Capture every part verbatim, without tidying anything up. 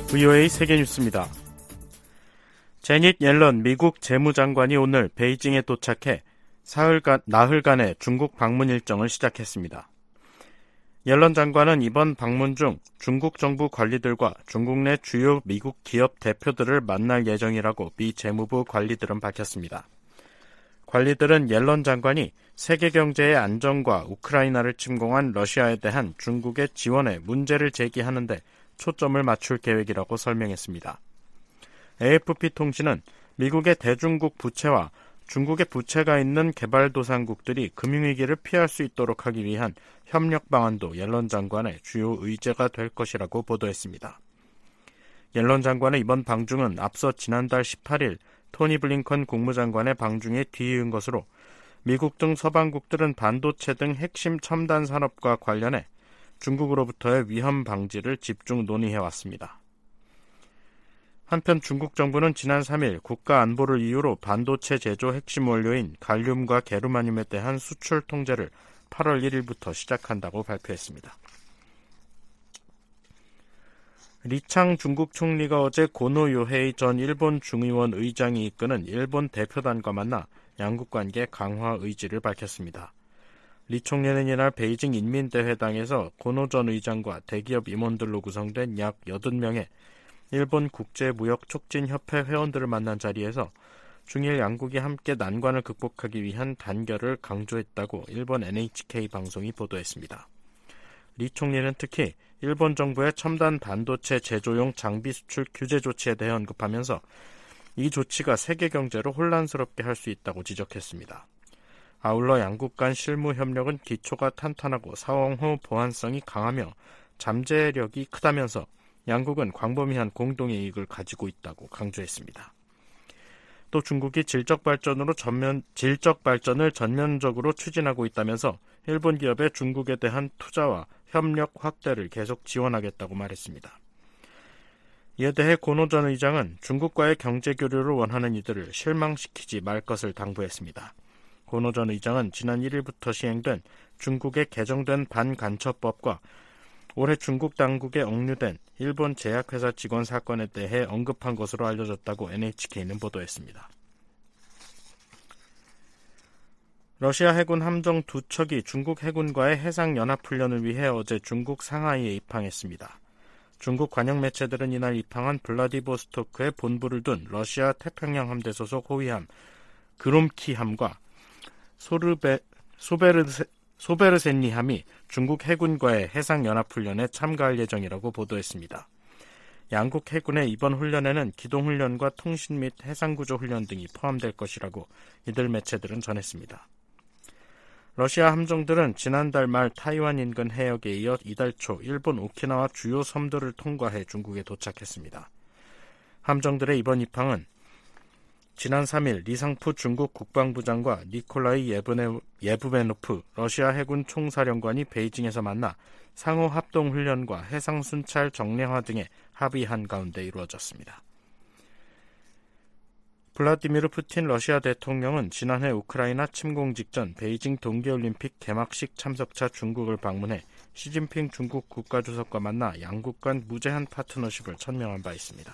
브이오에이 세계뉴스입니다. 제닛 옐런 미국 재무장관이 오늘 베이징에 도착해 사흘간, 나흘간의 중국 방문 일정을 시작했습니다. 옐런 장관은 이번 방문 중 중국 정부 관리들과 중국 내 주요 미국 기업 대표들을 만날 예정이라고 미 재무부 관리들은 밝혔습니다. 관리들은 옐런 장관이 세계 경제의 안정과 우크라이나를 침공한 러시아에 대한 중국의 지원에 문제를 제기하는 데 초점을 맞출 계획이라고 설명했습니다. 에이에프피 통신은 미국의 대중국 부채와 중국의 부채가 있는 개발도상국들이 금융위기를 피할 수 있도록 하기 위한 협력 방안도 옐런 장관의 주요 의제가 될 것이라고 보도했습니다. 옐런 장관의 이번 방중은 앞서 지난달 십팔일 토니 블링컨 국무장관의 방중에 뒤이은 것으로 미국 등 서방국들은 반도체 등 핵심 첨단 산업과 관련해 중국으로부터의 위험 방지를 집중 논의해왔습니다. 한편 중국 정부는 지난 삼일 국가 안보를 이유로 반도체 제조 핵심 원료인 갈륨과 게르마늄에 대한 수출 통제를 팔월 일일부터 시작한다고 발표했습니다. 리창 중국 총리가 어제 고노 요헤이 전 일본 중의원 의장이 이끄는 일본 대표단과 만나 양국 관계 강화 의지를 밝혔습니다. 리 총리는 이날 베이징 인민대회당에서 고노 전 의장과 대기업 임원들로 구성된 약 여덟 명의 일본 국제무역촉진협회 회원들을 만난 자리에서 중일 양국이 함께 난관을 극복하기 위한 단결을 강조했다고 일본 엔에이치케이 방송이 보도했습니다. 리 총리는 특히 일본 정부의 첨단 반도체 제조용 장비 수출 규제 조치에 대해 언급하면서 이 조치가 세계 경제를 혼란스럽게 할 수 있다고 지적했습니다. 아울러 양국 간 실무 협력은 기초가 탄탄하고 상호 보완성이 강하며 잠재력이 크다면서 양국은 광범위한 공동의 이익을 가지고 있다고 강조했습니다. 또 중국이 질적 발전으로 전면, 질적 발전을 전면적으로 추진하고 있다면서 일본 기업의 중국에 대한 투자와 협력 확대를 계속 지원하겠다고 말했습니다. 이에 대해 고노 전 의장은 중국과의 경제 교류를 원하는 이들을 실망시키지 말 것을 당부했습니다. 고노 전 의장은 지난 일일부터 시행된 중국의 개정된 반간첩법과 올해 중국 당국에 억류된 일본 제약회사 직원 사건에 대해 언급한 것으로 알려졌다고 엔에이치케이는 보도했습니다. 러시아 해군 함정 두 척이 중국 해군과의 해상연합훈련을 위해 어제 중국 상하이에 입항했습니다. 중국 관영 매체들은 이날 입항한 블라디보스토크에 본부를 둔 러시아 태평양 함대 소속 호위함 그롬키함과 소르베, 소베르세, 소베르센니함이 중국 해군과의 해상연합훈련에 참가할 예정이라고 보도했습니다. 양국 해군의 이번 훈련에는 기동훈련과 통신 및 해상구조훈련 등이 포함될 것이라고 이들 매체들은 전했습니다. 러시아 함정들은 지난달 말 타이완 인근 해역에 이어 이달 초 일본 오키나와 주요 섬들을 통과해 중국에 도착했습니다. 함정들의 이번 입항은 지난 삼일 리상푸 중국 국방부장과 니콜라이 예브네, 예부베노프 러시아 해군 총사령관이 베이징에서 만나 상호 합동훈련과 해상순찰 정례화 등에 합의한 가운데 이루어졌습니다. 블라디미르 푸틴 러시아 대통령은 지난해 우크라이나 침공 직전 베이징 동계올림픽 개막식 참석차 중국을 방문해 시진핑 중국 국가주석과 만나 양국 간 무제한 파트너십을 천명한 바 있습니다.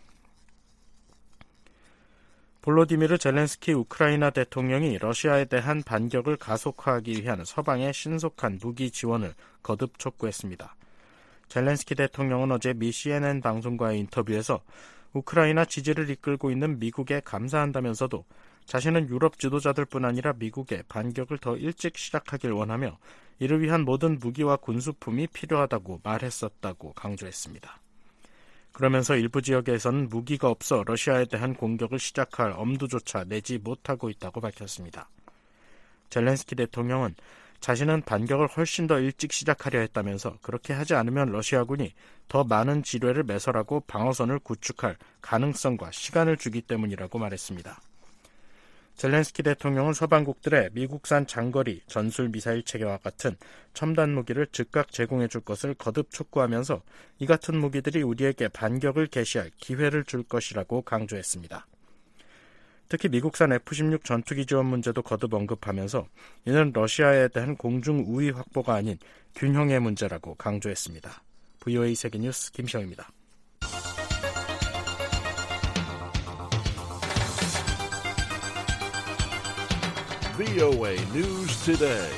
볼로디미르 젤렌스키 우크라이나 대통령이 러시아에 대한 반격을 가속화하기 위한 서방의 신속한 무기 지원을 거듭 촉구했습니다. 젤렌스키 대통령은 어제 미 씨엔엔 방송과의 인터뷰에서 우크라이나 지지를 이끌고 있는 미국에 감사한다면서도 자신은 유럽 지도자들뿐 아니라 미국의 반격을 더 일찍 시작하길 원하며 이를 위한 모든 무기와 군수품이 필요하다고 말했었다고 강조했습니다. 그러면서 일부 지역에서는 무기가 없어 러시아에 대한 공격을 시작할 엄두조차 내지 못하고 있다고 밝혔습니다. 젤렌스키 대통령은 자신은 반격을 훨씬 더 일찍 시작하려 했다면서 그렇게 하지 않으면 러시아군이 더 많은 지뢰를 매설하고 방어선을 구축할 가능성과 시간을 주기 때문이라고 말했습니다. 젤렌스키 대통령은 서방국들의 미국산 장거리 전술 미사일 체계와 같은 첨단 무기를 즉각 제공해 줄 것을 거듭 촉구하면서 이 같은 무기들이 우리에게 반격을 개시할 기회를 줄 것이라고 강조했습니다. 특히 미국산 에프 십육 전투기 지원 문제도 거듭 언급하면서 이는 러시아에 대한 공중 우위 확보가 아닌 균형의 문제라고 강조했습니다. 브이오에이 세계뉴스 김시영입니다. 브이오에이 News Today.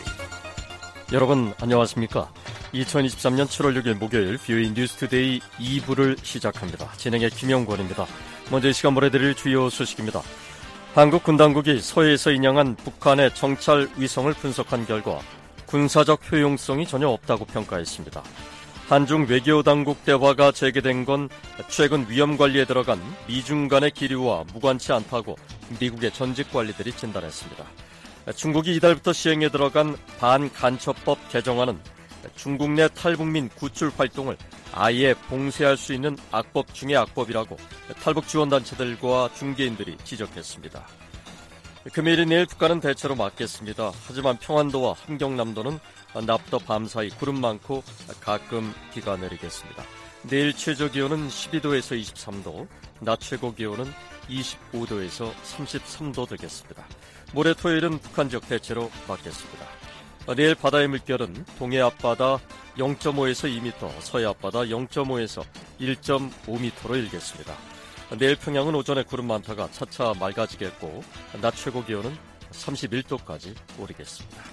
여러분 안녕하십니까? 이천이십삼년 칠월 육일 목요일 브이오에이 뉴스 투데이 이 부를 시작합니다. 진행의 김영권입니다. 먼저 이 시간 보내드릴 주요 소식입니다. 한국 군 당국이 서해에서 인양한 북한의 정찰 위성을 분석한 결과 군사적 효용성이 전혀 없다고 평가했습니다. 한중 외교 당국 대화가 재개된 건 최근 위험 관리에 들어간 미중 간의 기류와 무관치 않다고 미국의 전직 관리들이 진단했습니다. 중국이 이달부터 시행에 들어간 반간첩법 개정안은 중국 내 탈북민 구출 활동을 아예 봉쇄할 수 있는 악법 중의 악법이라고 탈북 지원단체들과 중개인들이 지적했습니다. 금요일인 내일 북한은 대체로 맑겠습니다. 하지만 평안도와 함경남도는 낮부터 밤사이 구름 많고 가끔 비가 내리겠습니다. 내일 최저기온은 십이도에서 이십삼도, 낮 최고기온은 이십오도에서 삼십삼도 되겠습니다. 모레 토요일은 북한 지역 대체로 맑겠습니다. 내일 바다의 물결은 동해 앞바다 영점오에서 이 미터, 서해 앞바다 영점오에서 일점오 미터로 일겠습니다. 내일 평양은 오전에 구름 많다가 차차 맑아지겠고 낮 최고 기온은 삼십일도까지 오르겠습니다.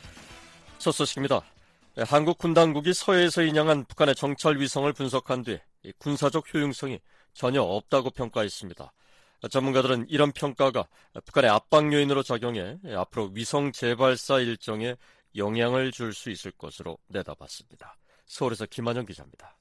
첫 소식입니다. 한국 군 당국이 서해에서 인양한 북한의 정찰 위성을 분석한 뒤 군사적 효용성이 전혀 없다고 평가했습니다. 전문가들은 이런 평가가 북한의 압박 요인으로 작용해 앞으로 위성 재발사 일정에 영향을 줄 수 있을 것으로 내다봤습니다. 서울에서 김한영 기자입니다.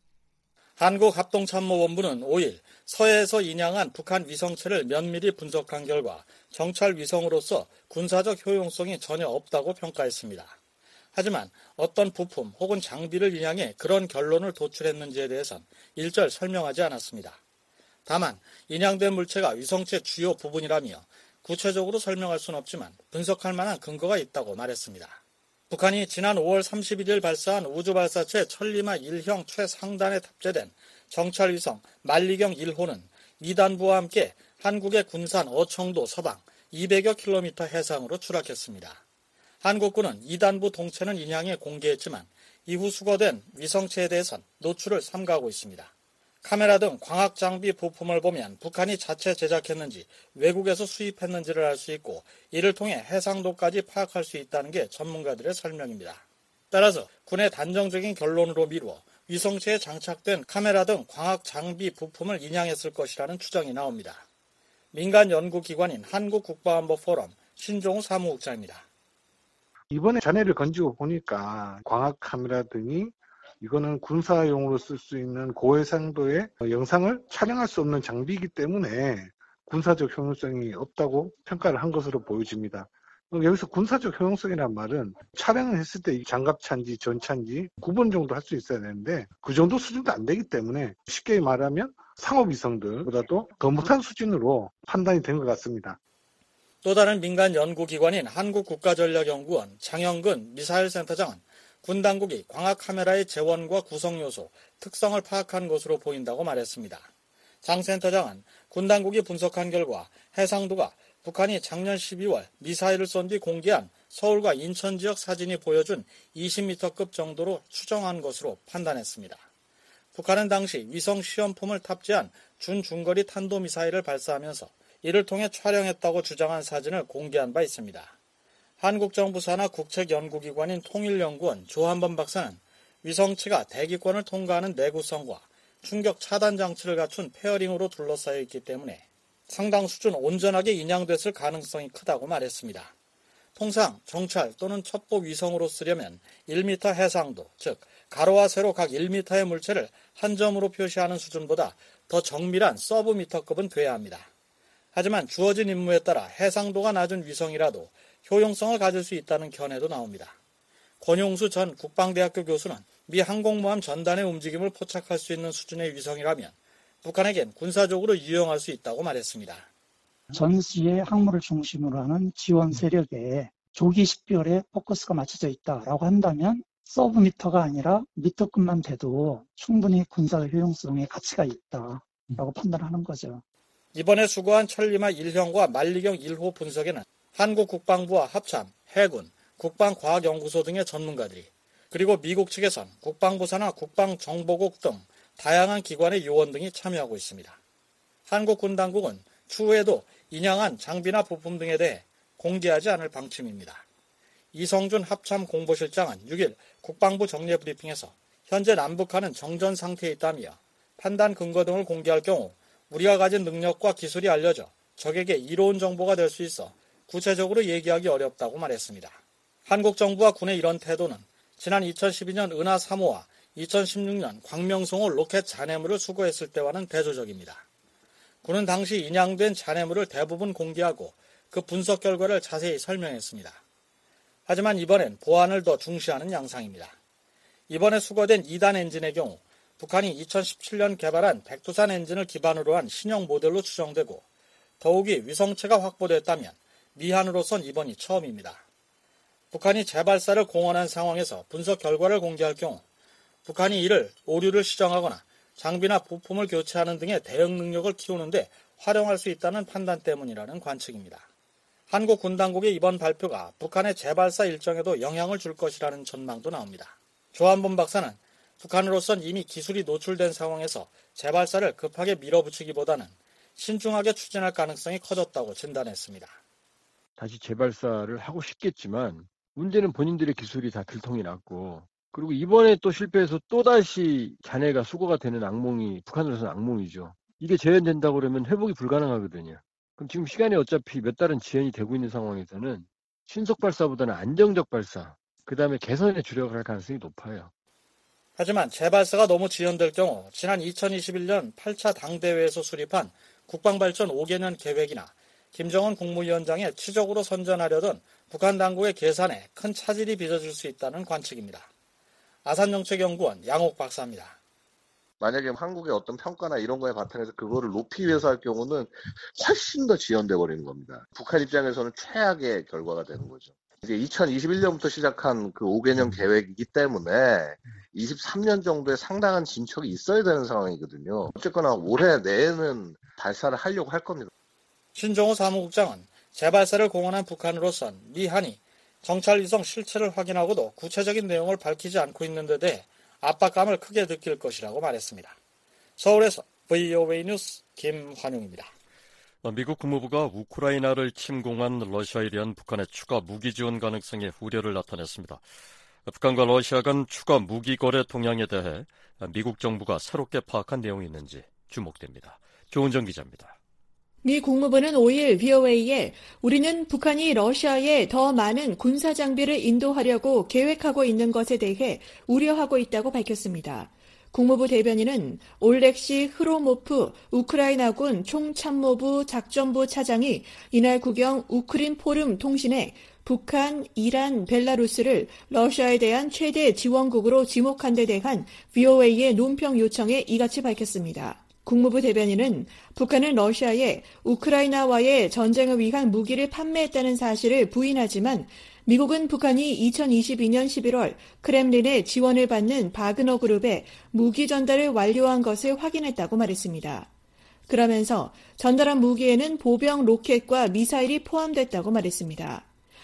한국합동참모본부는 오일 서해에서 인양한 북한 위성체를 면밀히 분석한 결과 정찰 위성으로서 군사적 효용성이 전혀 없다고 평가했습니다. 하지만 어떤 부품 혹은 장비를 인양해 그런 결론을 도출했는지에 대해선 일절 설명하지 않았습니다. 다만 인양된 물체가 위성체 주요 부분이라며 구체적으로 설명할 수는 없지만 분석할 만한 근거가 있다고 말했습니다. 북한이 지난 오월 삼십일일 발사한 우주발사체 천리마 일형 최상단에 탑재된 정찰위성 만리경 일호는 이단부와 함께 한국의 군산 어청도 서방 이백여 킬로미터 해상으로 추락했습니다. 한국군은 이단부 동체는 인양해 공개했지만 이후 수거된 위성체에 대해선 노출을 삼가하고 있습니다. 카메라 등 광학 장비 부품을 보면 북한이 자체 제작했는지 외국에서 수입했는지를 알 수 있고 이를 통해 해상도까지 파악할 수 있다는 게 전문가들의 설명입니다. 따라서 군의 단정적인 결론으로 미루어 위성체에 장착된 카메라 등 광학 장비 부품을 인양했을 것이라는 추정이 나옵니다. 민간 연구기관인 한국국방안보포럼 신종우 사무국장입니다. 이번에 잔해를 건지고 보니까 광학 카메라 등이 이거는 군사용으로 쓸 수 있는 고해상도의 영상을 촬영할 수 없는 장비이기 때문에 군사적 효용성이 없다고 평가를 한 것으로 보여집니다. 여기서 군사적 효용성이란 말은 촬영을 했을 때 장갑차인지 전차인지 구분 정도 할 수 있어야 되는데 그 정도 수준도 안 되기 때문에 쉽게 말하면 상업위성들보다도 더 못한 수준으로 판단이 된 것 같습니다. 또 다른 민간 연구기관인 한국국가전략연구원 장영근 미사일센터장은 군 당국이 광학 카메라의 재원과 구성요소, 특성을 파악한 것으로 보인다고 말했습니다. 장 센터장은 군 당국이 분석한 결과 해상도가 북한이 작년 십이월 미사일을 쏜 뒤 공개한 서울과 인천 지역 사진이 보여준 이십 미터급 정도로 추정한 것으로 판단했습니다. 북한은 당시 위성 시험품을 탑재한 준중거리 탄도미사일을 발사하면서 이를 통해 촬영했다고 주장한 사진을 공개한 바 있습니다. 한국정부 산하 국책연구기관인 통일연구원 조한범 박사는 위성체가 대기권을 통과하는 내구성과 충격 차단 장치를 갖춘 페어링으로 둘러싸여 있기 때문에 상당 수준 온전하게 인양됐을 가능성이 크다고 말했습니다. 통상 정찰 또는 첩보 위성으로 쓰려면 일 미터 해상도, 즉 가로와 세로 각 일 미터의 물체를 한 점으로 표시하는 수준보다 더 정밀한 서브미터급은 돼야 합니다. 하지만 주어진 임무에 따라 해상도가 낮은 위성이라도 효용성을 가질 수 있다는 견해도 나옵니다. 권용수 전 국방대학교 교수는 미 항공모함 전단의 움직임을 포착할 수 있는 수준의 위성이라면 북한에겐 군사적으로 유용할 수 있다고 말했습니다. 전시의 항모를 중심으로 하는 지원 세력에 조기 식별에 포커스가 맞춰져 있다라고 한다면 서브미터가 아니라 미터급만 돼도 충분히 군사 효용성의 가치가 있다라고 판단하는 거죠. 이번에 수거한 천리마 일형과 만리경 일호 분석에는 한국 국방부와 합참, 해군, 국방과학연구소 등의 전문가들이 그리고 미국 측에선 국방부 산하 국방정보국 등 다양한 기관의 요원 등이 참여하고 있습니다. 한국 군 당국은 추후에도 인양한 장비나 부품 등에 대해 공개하지 않을 방침입니다. 이성준 합참 공보실장은 육 일 국방부 정례 브리핑에서 현재 남북한은 정전 상태에 있다며 판단 근거 등을 공개할 경우 우리가 가진 능력과 기술이 알려져 적에게 이로운 정보가 될 수 있어 구체적으로 얘기하기 어렵다고 말했습니다. 한국 정부와 군의 이런 태도는 지난 이천십이 년 은하 삼 호와 이천십육 년 광명성호 로켓 잔해물을 수거했을 때와는 대조적입니다. 군은 당시 인양된 잔해물을 대부분 공개하고 그 분석 결과를 자세히 설명했습니다. 하지만 이번엔 보안을 더 중시하는 양상입니다. 이번에 수거된 이 단 엔진의 경우 북한이 이천십칠 년 개발한 백두산 엔진을 기반으로 한 신형 모델로 추정되고 더욱이 위성체가 확보됐다면 미한으로선 이번이 처음입니다. 북한이 재발사를 공언한 상황에서 분석 결과를 공개할 경우 북한이 이를 오류를 시정하거나 장비나 부품을 교체하는 등의 대응 능력을 키우는 데 활용할 수 있다는 판단 때문이라는 관측입니다. 한국 군 당국의 이번 발표가 북한의 재발사 일정에도 영향을 줄 것이라는 전망도 나옵니다. 조한범 박사는 북한으로선 이미 기술이 노출된 상황에서 재발사를 급하게 밀어붙이기보다는 신중하게 추진할 가능성이 커졌다고 진단했습니다. 다시 재발사를 하고 싶겠지만 문제는 본인들의 기술이 다 들통이 났고 그리고 이번에 또 실패해서 또다시 잔해가 수거가 되는 악몽이 북한으로서는 악몽이죠. 이게 재현된다고 그러면 회복이 불가능하거든요. 그럼 지금 시간이 어차피 몇 달은 지연이 되고 있는 상황에서는 신속 발사보다는 안정적 발사, 그 다음에 개선에 주력을 할 가능성이 높아요. 하지만 재발사가 너무 지연될 경우 지난 이천이십일 년 팔 차 당대회에서 수립한 국방발전 오 개년 계획이나 김정은 국무위원장의 치적으로 선전하려던 북한 당국의 계산에 큰 차질이 빚어질 수 있다는 관측입니다. 아산정책연구원 양옥 박사입니다. 만약에 한국의 어떤 평가나 이런 거에 바탕에서 그거를 높이기 위해서 할 경우는 훨씬 더 지연돼 버리는 겁니다. 북한 입장에서는 최악의 결과가 되는 거죠. 이제 이천이십일 년부터 시작한 그 오 개년 계획이기 때문에 이십삼 년 정도의 상당한 진척이 있어야 되는 상황이거든요. 어쨌거나 올해 내에는 발사를 하려고 할 겁니다. 신종호 사무국장은 재발사를 공언한 북한으로선 미한이 정찰위성 실체를 확인하고도 구체적인 내용을 밝히지 않고 있는 데 대해 압박감을 크게 느낄 것이라고 말했습니다. 서울에서 브이오에이 뉴스 김환용입니다. 미국 국무부가 우크라이나를 침공한 러시아에 대한 북한의 추가 무기 지원 가능성에 우려를 나타냈습니다. 북한과 러시아 간 추가 무기 거래 동향에 대해 미국 정부가 새롭게 파악한 내용이 있는지 주목됩니다. 조은정 기자입니다. 미 국무부는 오 일 브이오에이에 우리는 북한이 러시아에 더 많은 군사 장비를 인도하려고 계획하고 있는 것에 대해 우려하고 있다고 밝혔습니다. 국무부 대변인은 올렉시 흐로모프 우크라이나군 총참모부 작전부 차장이 이날 국영 우크린 포럼 통신에 북한, 이란, 벨라루스를 러시아에 대한 최대 지원국으로 지목한 데 대한 브이오에이의 논평 요청에 이같이 밝혔습니다. 국무부 대변인은 북한은 러시아에 우크라이나와의 전쟁을 위한 무기를 판매했다는 사실을 부인하지만 미국은 북한이 이천이십이 년 십일월 크렘린의 지원을 받는 바그너 그룹에 무기 전달을 완료한 것을 확인했다고 말했습니다. 그러면서 전달한 무기에는 보병 로켓과 미사일이 포함됐다고 말했습니다.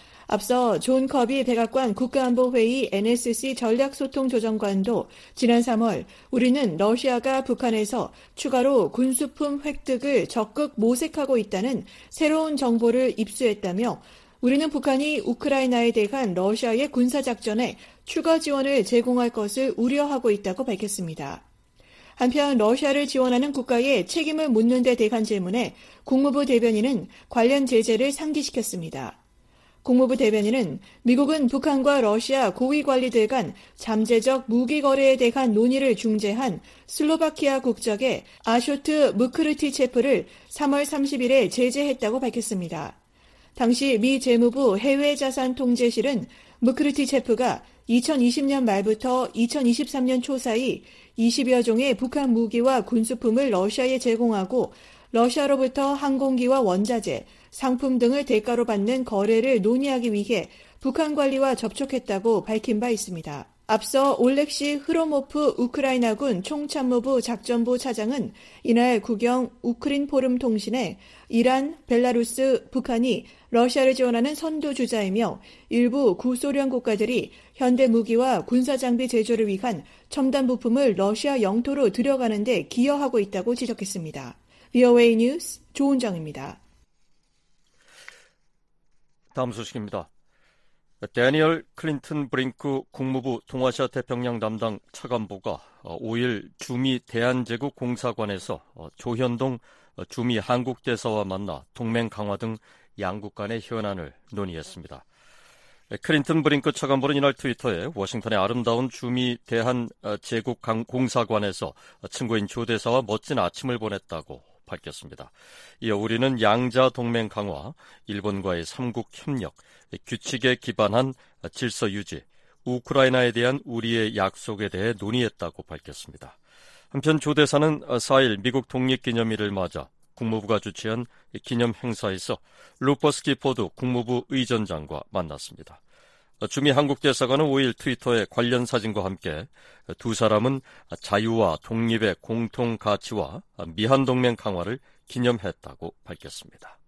앞서 존 커비 백악관 국가안보회의 엔에스씨 전략소통조정관도 지난 삼월 우리는 러시아가 북한에서 추가로 군수품 획득을 적극 모색하고 있다는 새로운 정보를 입수했다며 우리는 북한이 우크라이나에 대한 러시아의 군사작전에 추가 지원을 제공할 것을 우려하고 있다고 밝혔습니다. 한편 러시아를 지원하는 국가의 책임을 묻는 데 대한 질문에 국무부 대변인은 관련 제재를 상기시켰습니다. 국무부 대변인은 미국은 북한과 러시아 고위 관리들 간 잠재적 무기 거래에 대한 논의를 중재한 슬로바키아 국적의 아쇼트 무크르티체프를 삼월 삼십일에 제재했다고 밝혔습니다. 당시 미 재무부 해외자산통제실은 무크르티체프가 이천이십 년 말부터 이천이십삼 년 초 사이 이십여 종의 북한 무기와 군수품을 러시아에 제공하고 러시아로부터 항공기와 원자재, 상품 등을 대가로 받는 거래를 논의하기 위해 북한 관리와 접촉했다고 밝힌 바 있습니다. 앞서 올렉시 흐로모프 우크라이나군 총참모부 작전부 차장은 이날 국영 우크린 포럼 통신에 이란, 벨라루스, 북한이 러시아를 지원하는 선두주자이며 일부 구소련 국가들이 현대 무기와 군사장비 제조를 위한 첨단 부품을 러시아 영토로 들여가는 데 기여하고 있다고 지적했습니다. 브이오에이 뉴스 조은정입니다. 다음 소식입니다. 데니얼 클린턴 브링크 국무부 동아시아 태평양 담당 차관보가 오일 주미 대한제국 공사관에서 조현동 주미 한국 대사와 만나 동맹 강화 등 양국 간의 현안을 논의했습니다. 클린턴 브링크 차관보는 이날 트위터에 워싱턴의 아름다운 주미 대한제국 공사관에서 친구인 조 대사와 멋진 아침을 보냈다고 밝혔습니다. 이어 우리는 양자 동맹 강화, 일본과의 삼국 협력, 규칙에 기반한 질서 유지, 우크라이나에 대한 우리의 약속에 대해 논의했다고 밝혔습니다. 한편 조 대사는 사일 미국 독립기념일을 맞아 국무부가 주최한 기념 행사에서 루퍼스 기포드 국무부 의전장과 만났습니다. 주미 한국 대사관은 오일 트위터에 관련 사진과 함께 두 사람은 자유와 독립의 공통 가치와 미한동맹 강화를 기념했다고 밝혔습니다.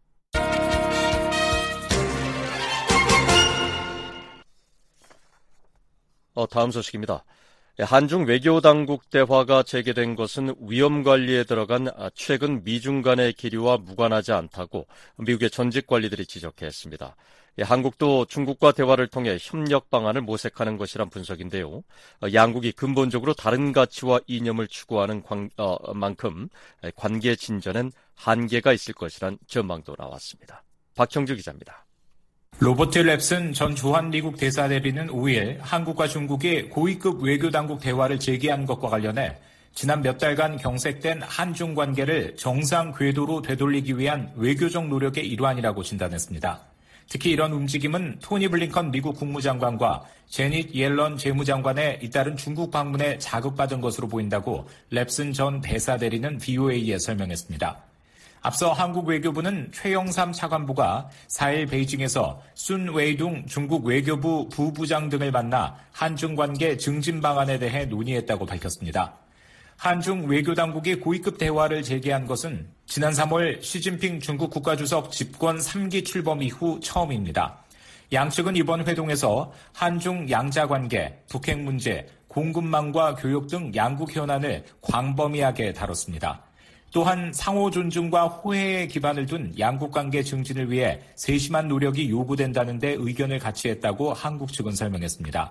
어, 다음 소식입니다. 한중 외교당국 대화가 재개된 것은 위험관리에 들어간 최근 미중 간의 기류와 무관하지 않다고 미국의 전직 관리들이 지적했습니다. 한국도 중국과 대화를 통해 협력 방안을 모색하는 것이란 분석인데요. 양국이 근본적으로 다른 가치와 이념을 추구하는 관, 어, 만큼 관계 진전엔 한계가 있을 것이란 전망도 나왔습니다. 박형주 기자입니다. 로버트 랩슨 전 주한 미국 대사대리는 오일 한국과 중국이 고위급 외교당국 대화를 재개한 것과 관련해 지난 몇 달간 경색된 한중 관계를 정상 궤도로 되돌리기 위한 외교적 노력의 일환이라고 진단했습니다. 특히 이런 움직임은 토니 블링컨 미국 국무장관과 제닛 옐런 재무장관의 잇따른 중국 방문에 자극받은 것으로 보인다고 랩슨 전 대사대리는 브이오에이에 설명했습니다. 앞서 한국 외교부는 최영삼 차관보가 사일 베이징에서 순 웨이둥 중국 외교부 부부장 등을 만나 한중 관계 증진 방안에 대해 논의했다고 밝혔습니다. 한중 외교당국이 고위급 대화를 재개한 것은 지난 삼월 시진핑 중국 국가주석 집권 삼 기 출범 이후 처음입니다. 양측은 이번 회동에서 한중 양자관계, 북핵 문제, 공급망과 교육 등 양국 현안을 광범위하게 다뤘습니다. 또한 상호 존중과 호혜에 기반을 둔 양국 관계 증진을 위해 세심한 노력이 요구된다는 데 의견을 같이 했다고 한국 측은 설명했습니다.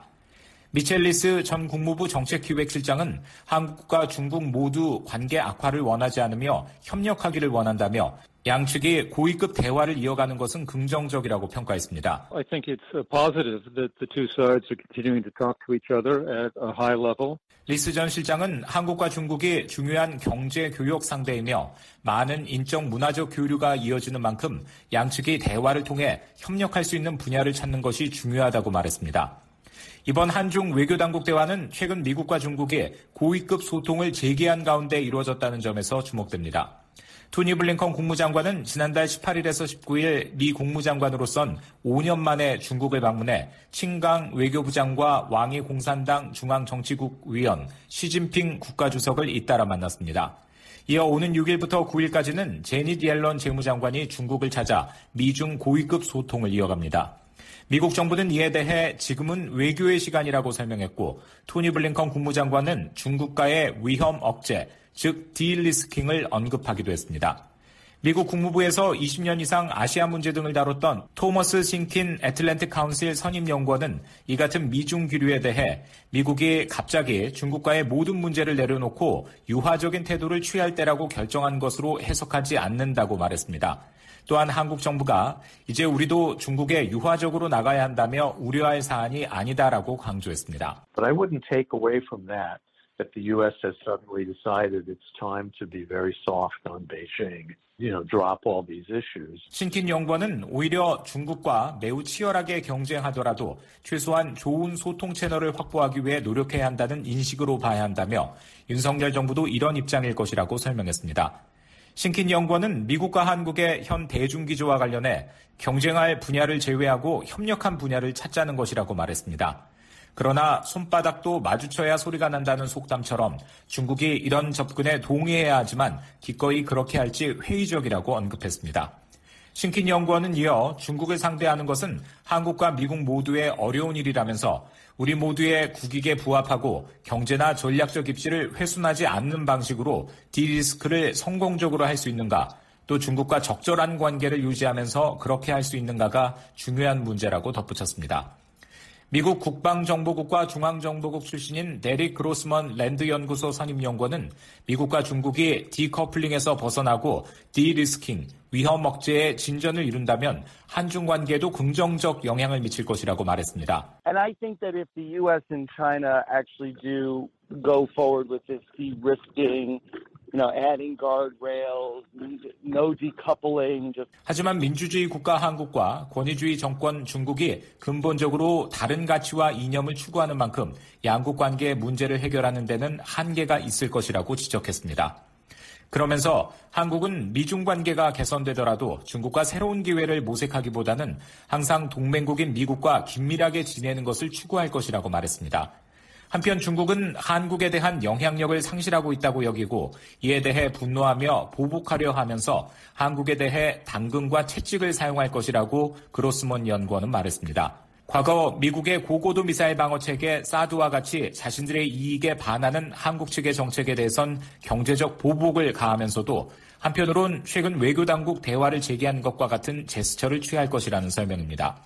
미첼리스 전 국무부 정책기획실장은 한국과 중국 모두 관계 악화를 원하지 않으며 협력하기를 원한다며 양측이 고위급 대화를 이어가는 것은 긍정적이라고 평가했습니다. I think it's positive that the two sides are continuing to talk to each other at a high level. 리스 전 실장은 한국과 중국이 중요한 경제 교역 상대이며 많은 인적 문화적 교류가 이어지는 만큼 양측이 대화를 통해 협력할 수 있는 분야를 찾는 것이 중요하다고 말했습니다. 이번 한중 외교당국 대화는 최근 미국과 중국이 고위급 소통을 재개한 가운데 이루어졌다는 점에서 주목됩니다. 토니 블링컨 국무장관은 지난달 십팔일에서 십구일 미 국무장관으로선 오 년 만에 중국을 방문해 칭강 외교부장과 왕이 공산당 중앙정치국 위원 시진핑 국가주석을 잇따라 만났습니다. 이어 오는 육일부터 구일까지는 제닛 옐런 재무장관이 중국을 찾아 미중 고위급 소통을 이어갑니다. 미국 정부는 이에 대해 지금은 외교의 시간이라고 설명했고 토니 블링컨 국무장관은 중국과의 위험 억제, 즉 디리스킹을 언급하기도 했습니다. 미국 국무부에서 이십 년 이상 아시아 문제 등을 다뤘던 토머스 싱킨 애틀랜틱 카운슬 선임연구원은 이 같은 미중 기류에 대해 미국이 갑자기 중국과의 모든 문제를 내려놓고 유화적인 태도를 취할 때라고 결정한 것으로 해석하지 않는다고 말했습니다. 또한 한국 정부가 이제 우리도 중국에 유화적으로 나가야 한다며 우려할 사안이 아니다라고 강조했습니다. But I wouldn't take away from that that the U S has suddenly decided it's time to be very soft on Beijing. You know, drop all these issues. 신킨 연구원은 오히려 중국과 매우 치열하게 경쟁하더라도 최소한 좋은 소통 채널을 확보하기 위해 노력해야 한다는 인식으로 봐야 한다며 윤석열 정부도 이런 입장일 것이라고 설명했습니다. 신킨 연구원은 미국과 한국의 현 대중기조와 관련해 경쟁할 분야를 제외하고 협력한 분야를 찾자는 것이라고 말했습니다. 그러나 손바닥도 마주쳐야 소리가 난다는 속담처럼 중국이 이런 접근에 동의해야 하지만 기꺼이 그렇게 할지 회의적이라고 언급했습니다. 신킨 연구원은 이어 중국을 상대하는 것은 한국과 미국 모두의 어려운 일이라면서 우리 모두의 국익에 부합하고 경제나 전략적 입지를 훼손하지 않는 방식으로 디리스크를 성공적으로 할 수 있는가, 또 중국과 적절한 관계를 유지하면서 그렇게 할 수 있는가가 중요한 문제라고 덧붙였습니다. 미국 국방정보국과 중앙정보국 출신인 데릭 그로스먼 랜드연구소 선임연구원은 미국과 중국이 디커플링에서 벗어나고 디리스킹, 위험 억제에 진전을 이룬다면 한중 관계에도 긍정적 영향을 미칠 것이라고 말했습니다. And I think that if the U S and China actually do go forward with this de-risking, you know, adding guardrails, no decoupling. Just... 하지만 민주주의 국가 한국과 권위주의 정권 중국이 근본적으로 다른 가치와 이념을 추구하는 만큼 양국 관계의 문제를 해결하는 데는 한계가 있을 것이라고 지적했습니다. 그러면서 한국은 미중 관계가 개선되더라도 중국과 새로운 기회를 모색하기보다는 항상 동맹국인 미국과 긴밀하게 지내는 것을 추구할 것이라고 말했습니다. 한편 중국은 한국에 대한 영향력을 상실하고 있다고 여기고 이에 대해 분노하며 보복하려 하면서 한국에 대해 당근과 채찍을 사용할 것이라고 그로스먼 연구원은 말했습니다. 과거 미국의 고고도 미사일 방어체계 사드와 같이 자신들의 이익에 반하는 한국 측의 정책에 대해선 경제적 보복을 가하면서도 한편으론 최근 외교당국 대화를 재개한 것과 같은 제스처를 취할 것이라는 설명입니다.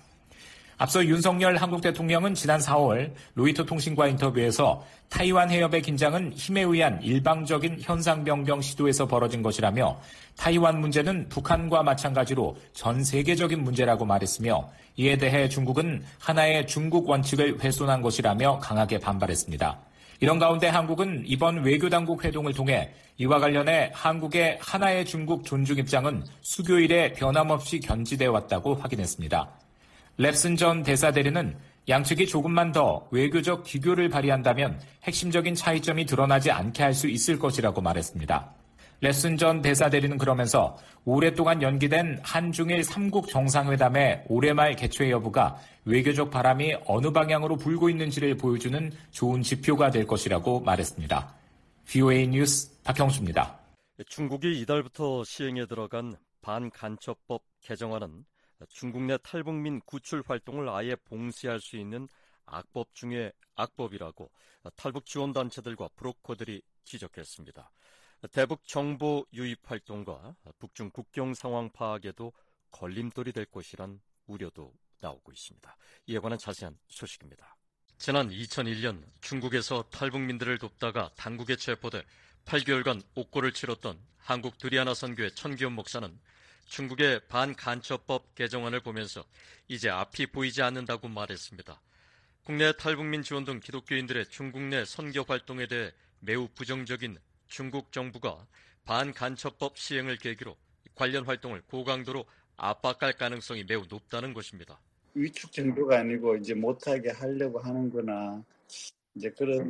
앞서 윤석열 한국 대통령은 지난 사월 로이터 통신과 인터뷰에서 타이완 해협의 긴장은 힘에 의한 일방적인 현상 변경 시도에서 벌어진 것이라며 타이완 문제는 북한과 마찬가지로 전 세계적인 문제라고 말했으며 이에 대해 중국은 하나의 중국 원칙을 훼손한 것이라며 강하게 반발했습니다. 이런 가운데 한국은 이번 외교당국 회동을 통해 이와 관련해 한국의 하나의 중국 존중 입장은 수교일에 변함없이 견지돼 왔다고 확인했습니다. 랩슨 전 대사대리는 양측이 조금만 더 외교적 기교를 발휘한다면 핵심적인 차이점이 드러나지 않게 할 수 있을 것이라고 말했습니다. 랩슨 전 대사대리는 그러면서 오랫동안 연기된 한중일 삼국 정상회담의 올해 말 개최 여부가 외교적 바람이 어느 방향으로 불고 있는지를 보여주는 좋은 지표가 될 것이라고 말했습니다. 브이오에이 뉴스 박형수입니다. 중국이 이달부터 시행에 들어간 반간첩법 개정안은 중국 내 탈북민 구출 활동을 아예 봉쇄할 수 있는 악법 중의 악법이라고 탈북 지원단체들과 브로커들이 지적했습니다. 대북 정보 유입 활동과 북중 국경 상황 파악에도 걸림돌이 될 것이란 우려도 나오고 있습니다. 이에 관한 자세한 소식입니다. 지난 이천일 년 중국에서 탈북민들을 돕다가 당국에 체포돼 팔 개월간 옥고를 치렀던 한국 두리아나 선교회 천기훈 목사는 중국의 반간첩법 개정안을 보면서 이제 앞이 보이지 않는다고 말했습니다. 국내 탈북민 지원 등 기독교인들의 중국 내 선교 활동에 대해 매우 부정적인 중국 정부가 반간첩법 시행을 계기로 관련 활동을 고강도로 압박할 가능성이 매우 높다는 것입니다. 위축 정도가 아니고 이제 못하게 하려고 하는구나, 이제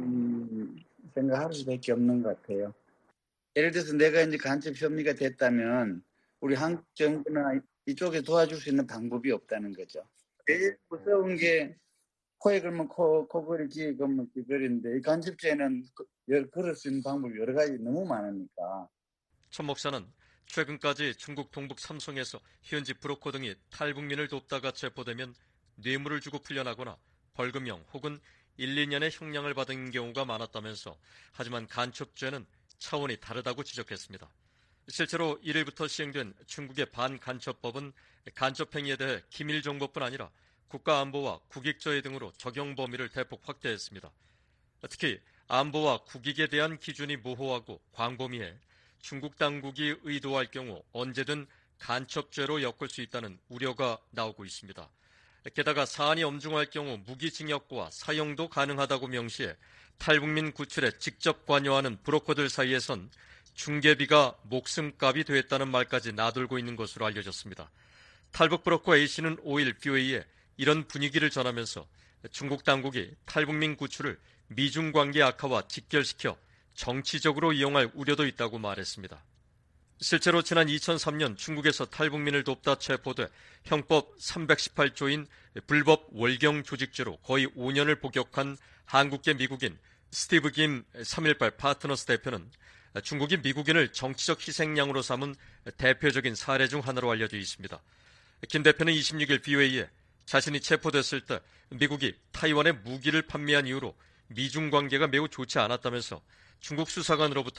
그런 생각할 수밖에 없는 것 같아요. 예를 들어서 내가 이제 간첩 혐의가 됐다면 우리 한국 정부나 이쪽에 도와줄 수 있는 방법이 없다는 거죠. 제일 무서운 게 코에 걸면 코, 코걸이, 귀에 걸면 귀걸이인데 이 간첩죄는 걸을 수 있는 방법이 여러 가지 너무 많으니까. 천 목사는 최근까지 중국 동북 삼성에서 현지 브로커 등이 탈북민을 돕다가 체포되면 뇌물을 주고 풀려나거나 벌금형 혹은 일, 이 년의 형량을 받은 경우가 많았다면서 하지만 간첩죄는 차원이 다르다고 지적했습니다. 실제로 일 일부터 시행된 중국의 반간첩법은 간첩행위에 대해 기밀정보뿐 아니라 국가안보와 국익저해 등으로 적용 범위를 대폭 확대했습니다. 특히 안보와 국익에 대한 기준이 모호하고 광범위해 중국 당국이 의도할 경우 언제든 간첩죄로 엮을 수 있다는 우려가 나오고 있습니다. 게다가 사안이 엄중할 경우 무기징역과 사형도 가능하다고 명시해 탈북민 구출에 직접 관여하는 브로커들 사이에선 중개비가 목숨값이 됐다는 말까지 나돌고 있는 것으로 알려졌습니다. 탈북 브로커 A씨는 오 일 브이오에이에 이런 분위기를 전하면서 중국 당국이 탈북민 구출을 미중 관계 악화와 직결시켜 정치적으로 이용할 우려도 있다고 말했습니다. 실제로 지난 이천삼 년 중국에서 탈북민을 돕다 체포돼 형법 삼백십팔 조인 불법 월경 조직죄로 거의 오 년을 복역한 한국계 미국인 스티브 김 삼일팔 파트너스 대표는 중국이 미국인을 정치적 희생양으로 삼은 대표적인 사례 중 하나로 알려져 있습니다. 김 대표는 이십육 일 브이오에이에 자신이 체포됐을 때 미국이 타이완에 무기를 판매한 이후로 미중 관계가 매우 좋지 않았다면서 중국 수사관으로부터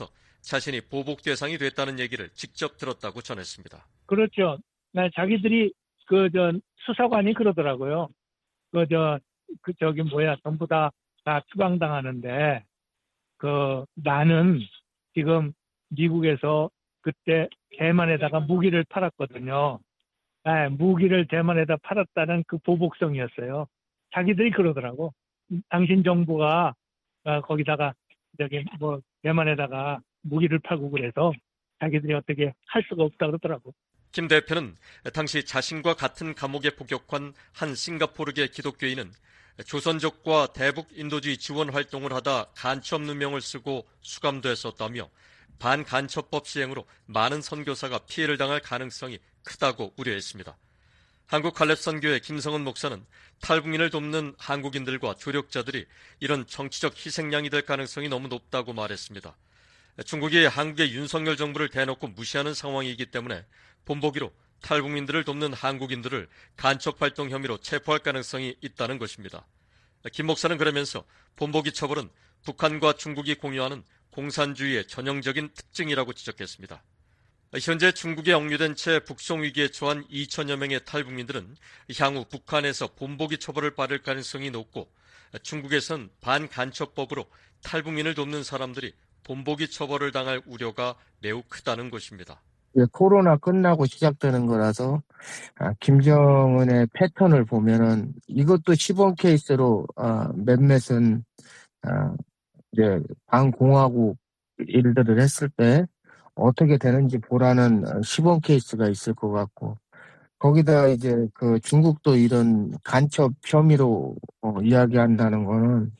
자신이 보복 대상이 됐다는 얘기를 직접 들었다고 전했습니다. 그렇죠. 자기들이 그 저 수사관이 그러더라고요. 그 저 그 저기 뭐야 전부 다 다 추방당하는데 그 나는 지금 미국에서 그때 대만에다가 무기를 팔았거든요. 네, 무기를 대만에다 팔았다는 그 보복성이었어요. 자기들이 그러더라고. 당신 정부가 어, 거기다가 저기 뭐 대만에다가 무기를 팔고 그래서 자기들이 어떻게 할 수가 없다 그러더라고. 김 대표는 당시 자신과 같은 감옥에 복역한 한 싱가포르계 기독교인은 조선족과 대북 인도주의 지원 활동을 하다 간첩 누명을 쓰고 수감됐었다며 반간첩법 시행으로 많은 선교사가 피해를 당할 가능성이 크다고 우려했습니다. 한국칼렙선교회 김성은 목사는 탈북민을 돕는 한국인들과 조력자들이 이런 정치적 희생양이 될 가능성이 너무 높다고 말했습니다. 중국이 한국의 윤석열 정부를 대놓고 무시하는 상황이기 때문에 본보기로 탈북민들을 돕는 한국인들을 간첩활동 혐의로 체포할 가능성이 있다는 것입니다. 김 목사는 그러면서 본보기 처벌은 북한과 중국이 공유하는 공산주의의 전형적인 특징이라고 지적했습니다. 현재 중국에 억류된 채 북송 위기에 처한 이천여 명의 탈북민들은 향후 북한에서 본보기 처벌을 받을 가능성이 높고 중국에선 반간첩법으로 탈북민을 돕는 사람들이 본보기 처벌을 당할 우려가 매우 크다는 것입니다. 코로나 끝나고 시작되는 거라서 아, 김정은의 패턴을 보면은 이것도 시범 케이스로 아, 몇몇은 아, 이제 반공화국 일들을 했을 때 어떻게 되는지 보라는 시범 케이스가 있을 것 같고 거기다 이제 그 중국도 이런 간첩 혐의로 어, 이야기한다는 거는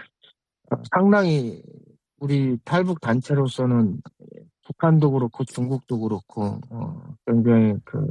상당히 우리 탈북 단체로서는 북한도 그렇고 중국도 그렇고 어, 굉장히 그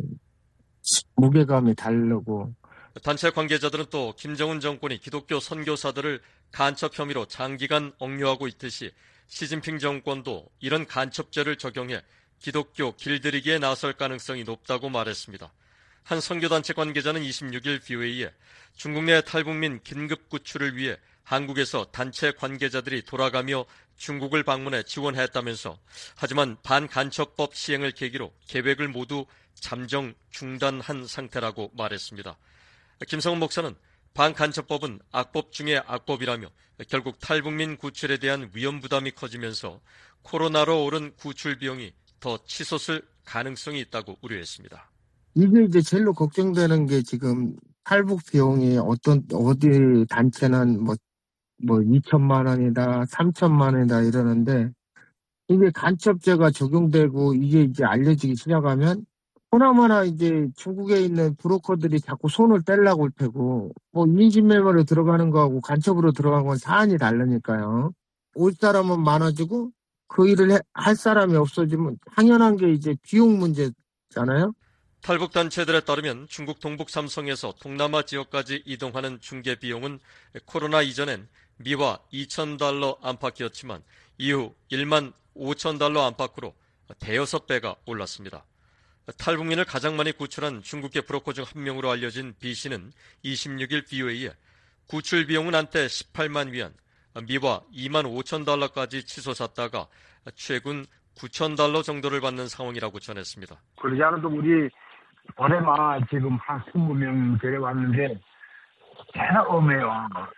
무게감이 다르고 단체 관계자들은 또 김정은 정권이 기독교 선교사들을 간첩 혐의로 장기간 억류하고 있듯이 시진핑 정권도 이런 간첩죄를 적용해 기독교 길들이기에 나설 가능성이 높다고 말했습니다. 한 선교단체 관계자는 이십육 일 브이오에이에 중국 내 탈북민 긴급 구출을 위해 한국에서 단체 관계자들이 돌아가며 중국을 방문해 지원했다면서 하지만 반간첩법 시행을 계기로 계획을 모두 잠정 중단한 상태라고 말했습니다. 김성은 목사는 반간첩법은 악법 중에 악법이라며 결국 탈북민 구출에 대한 위험 부담이 커지면서 코로나로 오른 구출 비용이 더 치솟을 가능성이 있다고 우려했습니다. 이게 이제 제일로 걱정되는 게 지금 탈북 비용이 어떤 어디 단체는 뭐 뭐 이천만 원이다, 삼천만 원이다 이러는데 이게 간첩죄가 적용되고 이게 이제 알려지기 시작하면 하나마나 이제 중국에 있는 브로커들이 자꾸 손을 떼려고 할 테고 뭐 인신매매로 들어가는 거하고 간첩으로 들어간 건 사안이 다르니까요. 올 사람은 많아지고 그 일을 해, 할 사람이 없어지면 당연한 게 이제 비용 문제잖아요. 탈북 단체들에 따르면 중국 동북 삼성에서 동남아 지역까지 이동하는 중개 비용은 코로나 이전엔 미화 이천 달러 안팎이었지만 이후 일만 오천 달러 안팎으로 대여섯 배가 올랐습니다. 탈북민을 가장 많이 구출한 중국계 브로커 중 한 명으로 알려진 B 씨는 이십육 일 브이오에이에 구출 비용은 한때 십팔만 위안, 미화 이만 오천 달러까지 치솟았다가 최근 구천 달러 정도를 받는 상황이라고 전했습니다. 그러지 않아도 우리 올해만 지금 한 이십 명 데려왔는데 대단히 엄해요.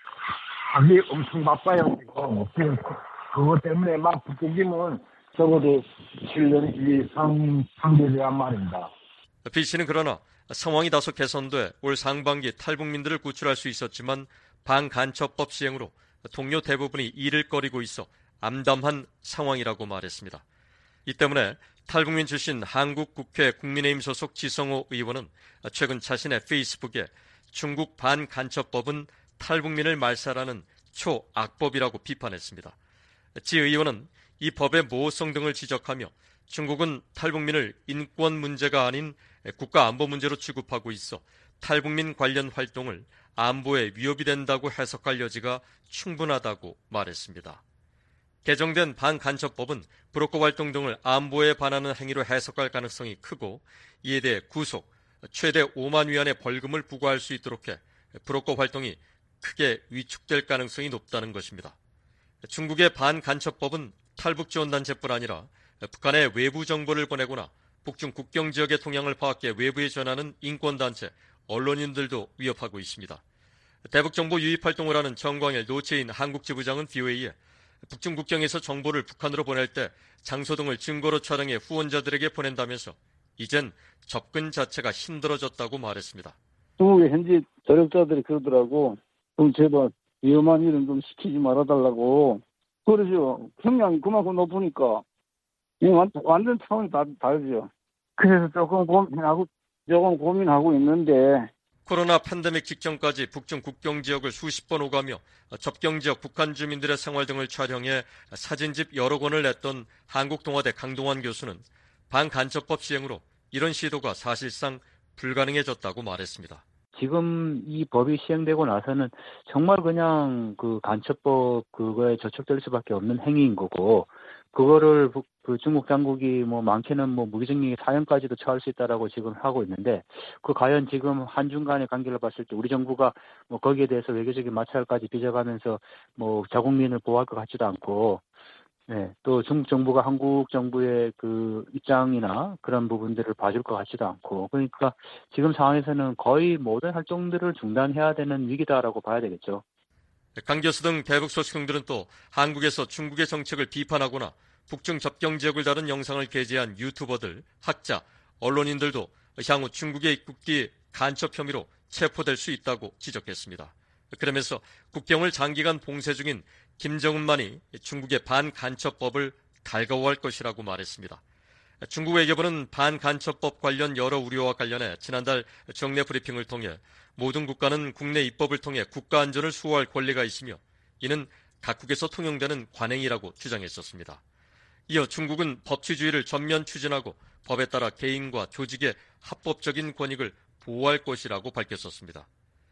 하기 엄청 바빠요. 지금 그것 때문에 막 북극이면 적어도 칠 년 이상 상대되란 말입니다. B 씨는 그러나 상황이 다소 개선돼 올 상반기 탈북민들을 구출할 수 있었지만 반간첩법 시행으로 동료 대부분이 일을 꺼리고 있어 암담한 상황이라고 말했습니다. 이 때문에 탈북민 출신 한국국회 국민의힘 소속 지성호 의원은 최근 자신의 페이스북에 중국 반간첩법은 탈북민을 말살하는 초악법이라고 비판했습니다. 지 의원은 이 법의 모호성 등을 지적하며 중국은 탈북민을 인권 문제가 아닌 국가 안보 문제로 취급하고 있어 탈북민 관련 활동을 안보에 위협이 된다고 해석할 여지가 충분하다고 말했습니다. 개정된 반간첩법은 브로커 활동 등을 안보에 반하는 행위로 해석할 가능성이 크고 이에 대해 구속, 최대 오만 위안의 벌금을 부과할 수 있도록 해 브로커 활동이 크게 위축될 가능성이 높다는 것입니다. 중국의 반간첩법은 탈북 지원단체뿐 아니라 북한에 외부 정보를 보내거나 북중 국경 지역의 동향을 파악해 외부에 전하는 인권단체, 언론인들도 위협하고 있습니다. 대북정보 유입 활동을 하는 정광일 노체인 한국지부장은 비오에이에 북중 국경에서 정보를 북한으로 보낼 때 장소 등을 증거로 촬영해 후원자들에게 보낸다면서 이젠 접근 자체가 힘들어졌다고 말했습니다. 중국의 현지 저력자들이 그러더라고. 좀 제발 위험한 일은 좀 시키지 말아달라고. 그러죠. 평양이 그만큼 높으니까 완전, 완전 차원이 다, 다르죠. 그래서 조금 고민하고 조금 고민하고 있는데. 코로나 팬데믹 직전까지 북중 국경 지역을 수십 번 오가며 접경 지역 북한 주민들의 생활 등을 촬영해 사진집 여러 권을 냈던 한국동아대 강동원 교수는 반간첩법 시행으로 이런 시도가 사실상 불가능해졌다고 말했습니다. 지금 이 법이 시행되고 나서는 정말 그냥 그 간첩법 그거에 저촉될 수밖에 없는 행위인 거고, 그거를 그 중국 당국이 뭐 많게는 뭐 무기징역 사형까지도 처할 수 있다라고 지금 하고 있는데, 그 과연 지금 한중 간의 관계를 봤을 때 우리 정부가 뭐 거기에 대해서 외교적인 마찰까지 빚어가면서 뭐 자국민을 보호할 것 같지도 않고, 네, 또 중국 정부가 한국 정부의 그 입장이나 그런 부분들을 봐줄 것 같지도 않고, 그러니까 지금 상황에서는 거의 모든 활동들을 중단해야 되는 위기다라고 봐야 되겠죠. 강 교수 등 대북 소식통들은 또 한국에서 중국의 정책을 비판하거나 북중 접경 지역을 다룬 영상을 게재한 유튜버들, 학자, 언론인들도 향후 중국에 입국 뒤 간첩 혐의로 체포될 수 있다고 지적했습니다. 그러면서 국경을 장기간 봉쇄 중인 김정은만이 중국의 반간첩법을 달가워할 것이라고 말했습니다. 중국 외교부는 반간첩법 관련 여러 우려와 관련해 지난달 정례 브리핑을 통해 모든 국가는 국내 입법을 통해 국가 안전을 수호할 권리가 있으며 이는 각국에서 통용되는 관행이라고 주장했었습니다. 이어 중국은 법치주의를 전면 추진하고 법에 따라 개인과 조직의 합법적인 권익을 보호할 것이라고 밝혔었습니다.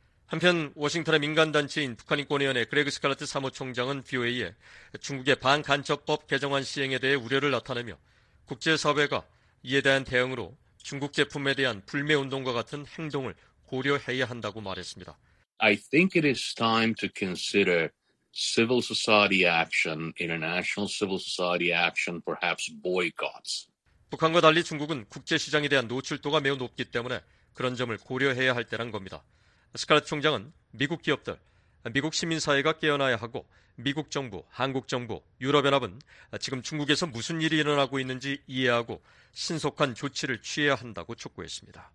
한편 워싱턴의 민간단체인 북한인권위원회 그레그 스칼라트 사무총장은 비오에이에 중국의 반간첩법 개정안 시행에 대해 우려를 나타내며 국제사회가 이에 대한 대응으로 중국 제품에 대한 불매운동과 같은 행동을 고려해야 한다고 말했습니다. I think it is time to consider civil society action, international civil society action, perhaps boycotts. 북한과 달리 중국은 국제시장에 대한 노출도가 매우 높기 때문에 그런 점을 고려해야 할 때란 겁니다. 스칼렛 총장은 미국 기업들, 미국 시민사회가 깨어나야 하고 미국 정부, 한국 정부, 유럽연합은 지금 중국에서 무슨 일이 일어나고 있는지 이해하고 신속한 조치를 취해야 한다고 촉구했습니다.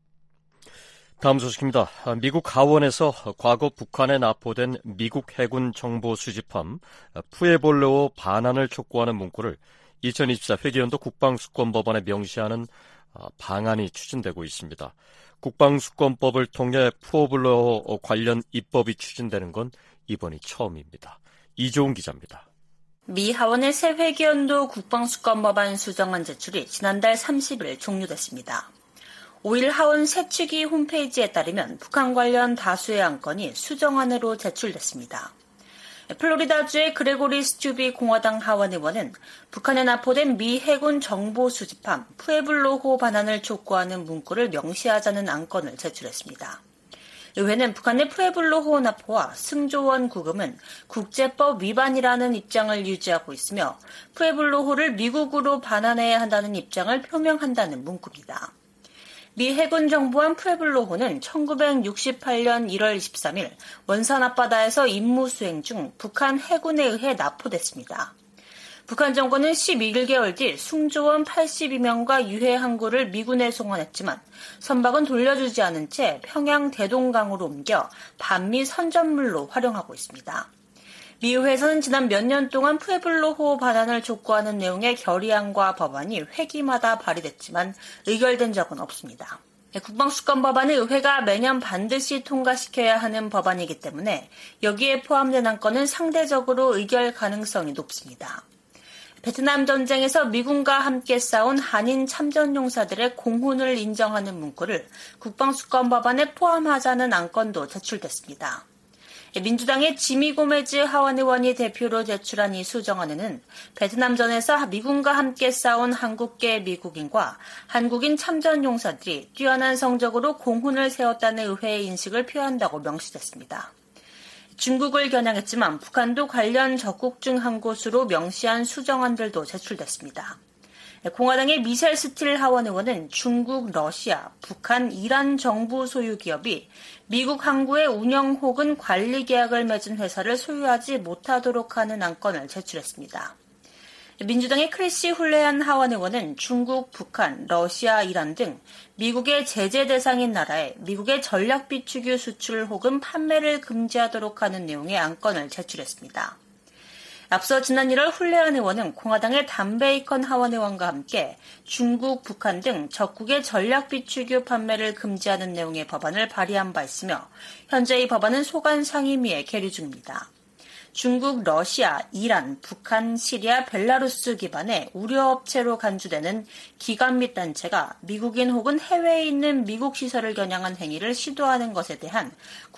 다음 소식입니다. 미국 하원에서 과거 북한에 납포된 미국 해군 정보 수집함 푸에볼레오 반환을 촉구하는 문구를 이천이십사 회계연도 국방수권법안에 명시하는 방안이 추진되고 있습니다. 국방수권법을 통해 푸에볼레오 관련 입법이 추진되는 건 이번이 처음입니다. 이조은 기자입니다. 미 하원의 새 회계연도 국방수권법안 수정안 제출이 지난달 삼십일 종료됐습니다. 오일 하원 새치기 홈페이지에 따르면 북한 관련 다수의 안건이 수정안으로 제출됐습니다. 플로리다주의 그레고리 스튜비 공화당 하원 의원은 북한에 납포된 미 해군 정보 수집함 푸에블로호 반환을 촉구하는 문구를 명시하자는 안건을 제출했습니다. 의회는 북한의 푸에블로호 납포와 승조원 구금은 국제법 위반이라는 입장을 유지하고 있으며 푸에블로호를 미국으로 반환해야 한다는 입장을 표명한다는 문구입니다. 미 해군 정보함 푸에블로호는 천구백육십팔년 일월 이십삼일 원산 앞바다에서 임무 수행 중 북한 해군에 의해 납포됐습니다. 북한 정권은 십일 개월 뒤 승조원 팔십이 명과 유해 항구를 미군에 송환했지만 선박은 돌려주지 않은 채 평양 대동강으로 옮겨 반미 선전물로 활용하고 있습니다. 미 의회에서는 지난 몇 년 동안 푸에블로호 반환을 촉구하는 내용의 결의안과 법안이 회기마다 발의됐지만 의결된 적은 없습니다. 국방수권법안은 의회가 매년 반드시 통과시켜야 하는 법안이기 때문에 여기에 포함된 안건은 상대적으로 의결 가능성이 높습니다. 베트남 전쟁에서 미군과 함께 싸운 한인 참전용사들의 공훈을 인정하는 문구를 국방수권법안에 포함하자는 안건도 제출됐습니다. 민주당의 지미 고메즈 하원 의원이 대표로 제출한 이 수정안에는 베트남전에서 미군과 함께 싸운 한국계 미국인과 한국인 참전용사들이 뛰어난 성적으로 공훈을 세웠다는 의회의 인식을 표한다고 명시됐습니다. 중국을 겨냥했지만 북한도 관련 적국 중 한 곳으로 명시한 수정안들도 제출됐습니다. 공화당의 미셸 스틸 하원 의원은 중국, 러시아, 북한, 이란 정부 소유 기업이 미국 항구의 운영 혹은 관리 계약을 맺은 회사를 소유하지 못하도록 하는 안건을 제출했습니다. 민주당의 크리시 훌레안 하원 의원은 중국, 북한, 러시아, 이란 등 미국의 제재 대상인 나라에 미국의 전략 비축유 수출 혹은 판매를 금지하도록 하는 내용의 안건을 제출했습니다. 앞서 지난 일월 훌레안 의원은 공화당의 단 베이컨 하원 의원과 함께 중국, 북한 등 적국의 전략 비축유 판매를 금지하는 내용의 법안을 발의한 바 있으며 현재 이 법안은 소관 상임위에 계류 중입니다. 중국, 러시아, 이란, 북한, 시리아, 벨라루스 기반의 우려업체로 간주되는 기관 및 단체가 미국인 혹은 해외에 있는 미국 시설을 겨냥한 행위를 시도하는 것에 대한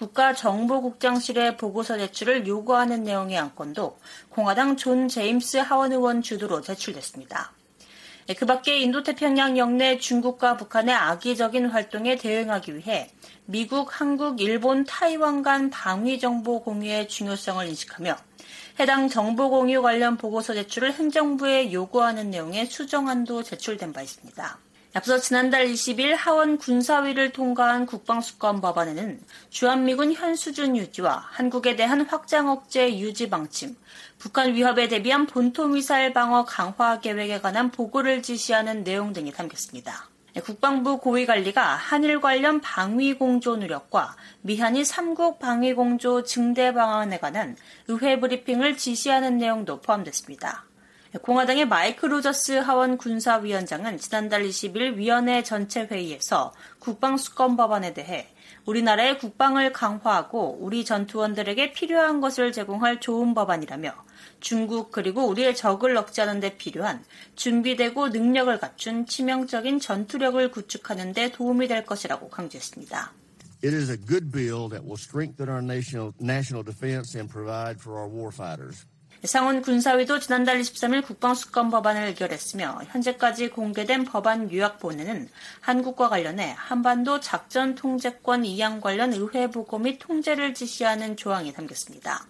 국가정보국장실의 보고서 제출을 요구하는 내용의 안건도 공화당 존 제임스 하원 의원 주도로 제출됐습니다. 그 밖에 인도태평양 영내 중국과 북한의 악의적인 활동에 대응하기 위해 미국, 한국, 일본, 타이완 간 방위정보 공유의 중요성을 인식하며 해당 정보 공유 관련 보고서 제출을 행정부에 요구하는 내용의 수정안도 제출된 바 있습니다. 앞서 지난달 이십일 하원 군사위를 통과한 국방수권 법안에는 주한미군 현 수준 유지와 한국에 대한 확장 억제 유지 방침, 북한 위협에 대비한 본토미사일 방어 강화 계획에 관한 보고를 지시하는 내용 등이 담겼습니다. 국방부 고위관리가 한일 관련 방위공조 노력과 미한일 삼국 방위공조 증대 방안에 관한 의회 브리핑을 지시하는 내용도 포함됐습니다. 공화당의 마이크 로저스 하원 군사위원장은 지난달 이십일 위원회 전체 회의에서 국방수권 법안에 대해 우리나라의 국방을 강화하고 우리 전투원들에게 필요한 것을 제공할 좋은 법안이라며 중국 그리고 우리의 적을 억제하는 데 필요한 준비되고 능력을 갖춘 치명적인 전투력을 구축하는 데 도움이 될 것이라고 강조했습니다. It is a good bill that will strengthen our national, national defense and provide for our warfighters. 상원 군사위도 지난달 이십삼일 국방수권 법안을 의결했으며 현재까지 공개된 법안 요약본에는 한국과 관련해 한반도 작전 통제권 이양 관련 의회 보고 및 통제를 지시하는 조항이 담겼습니다.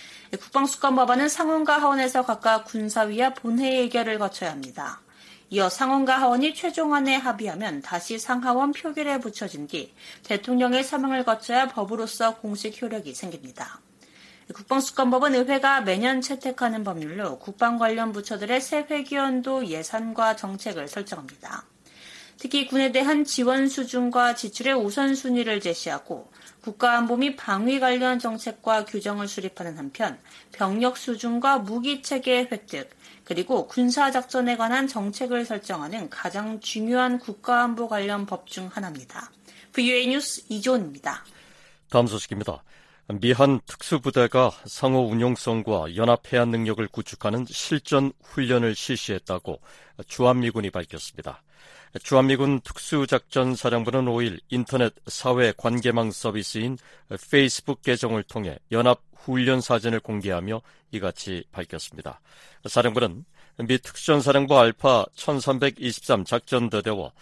국방수권 법안은 상원과 하원에서 각각 군사위와 본회의 의결을 거쳐야 합니다. 이어 상원과 하원이 최종안에 합의하면 다시 상하원 표결에 붙여진 뒤 대통령의 서명을 거쳐야 법으로서 공식 효력이 생깁니다. 국방수권법은 의회가 매년 채택하는 법률로 국방 관련 부처들의 새 회기연도 예산과 정책을 설정합니다. 특히 군에 대한 지원 수준과 지출의 우선순위를 제시하고 국가안보 및 방위 관련 정책과 규정을 수립하는 한편 병력 수준과 무기체계의 획득, 그리고 군사작전에 관한 정책을 설정하는 가장 중요한 국가안보 관련 법 중 하나입니다. 브이오에이 뉴스 이조은입니다. 다음 소식입니다. 미한 특수부대가 상호 운용성과 연합해안 능력을 구축하는 실전 훈련을 실시했다고 주한미군이 밝혔습니다. 주한미군 특수작전사령부는 오일 인터넷 사회 관계망 서비스인 페이스북 계정을 통해 연합 훈련 사진을 공개하며 이같이 밝혔습니다. 사령부는 미 특수전사령부 알파 천삼백이십삼 작전대대와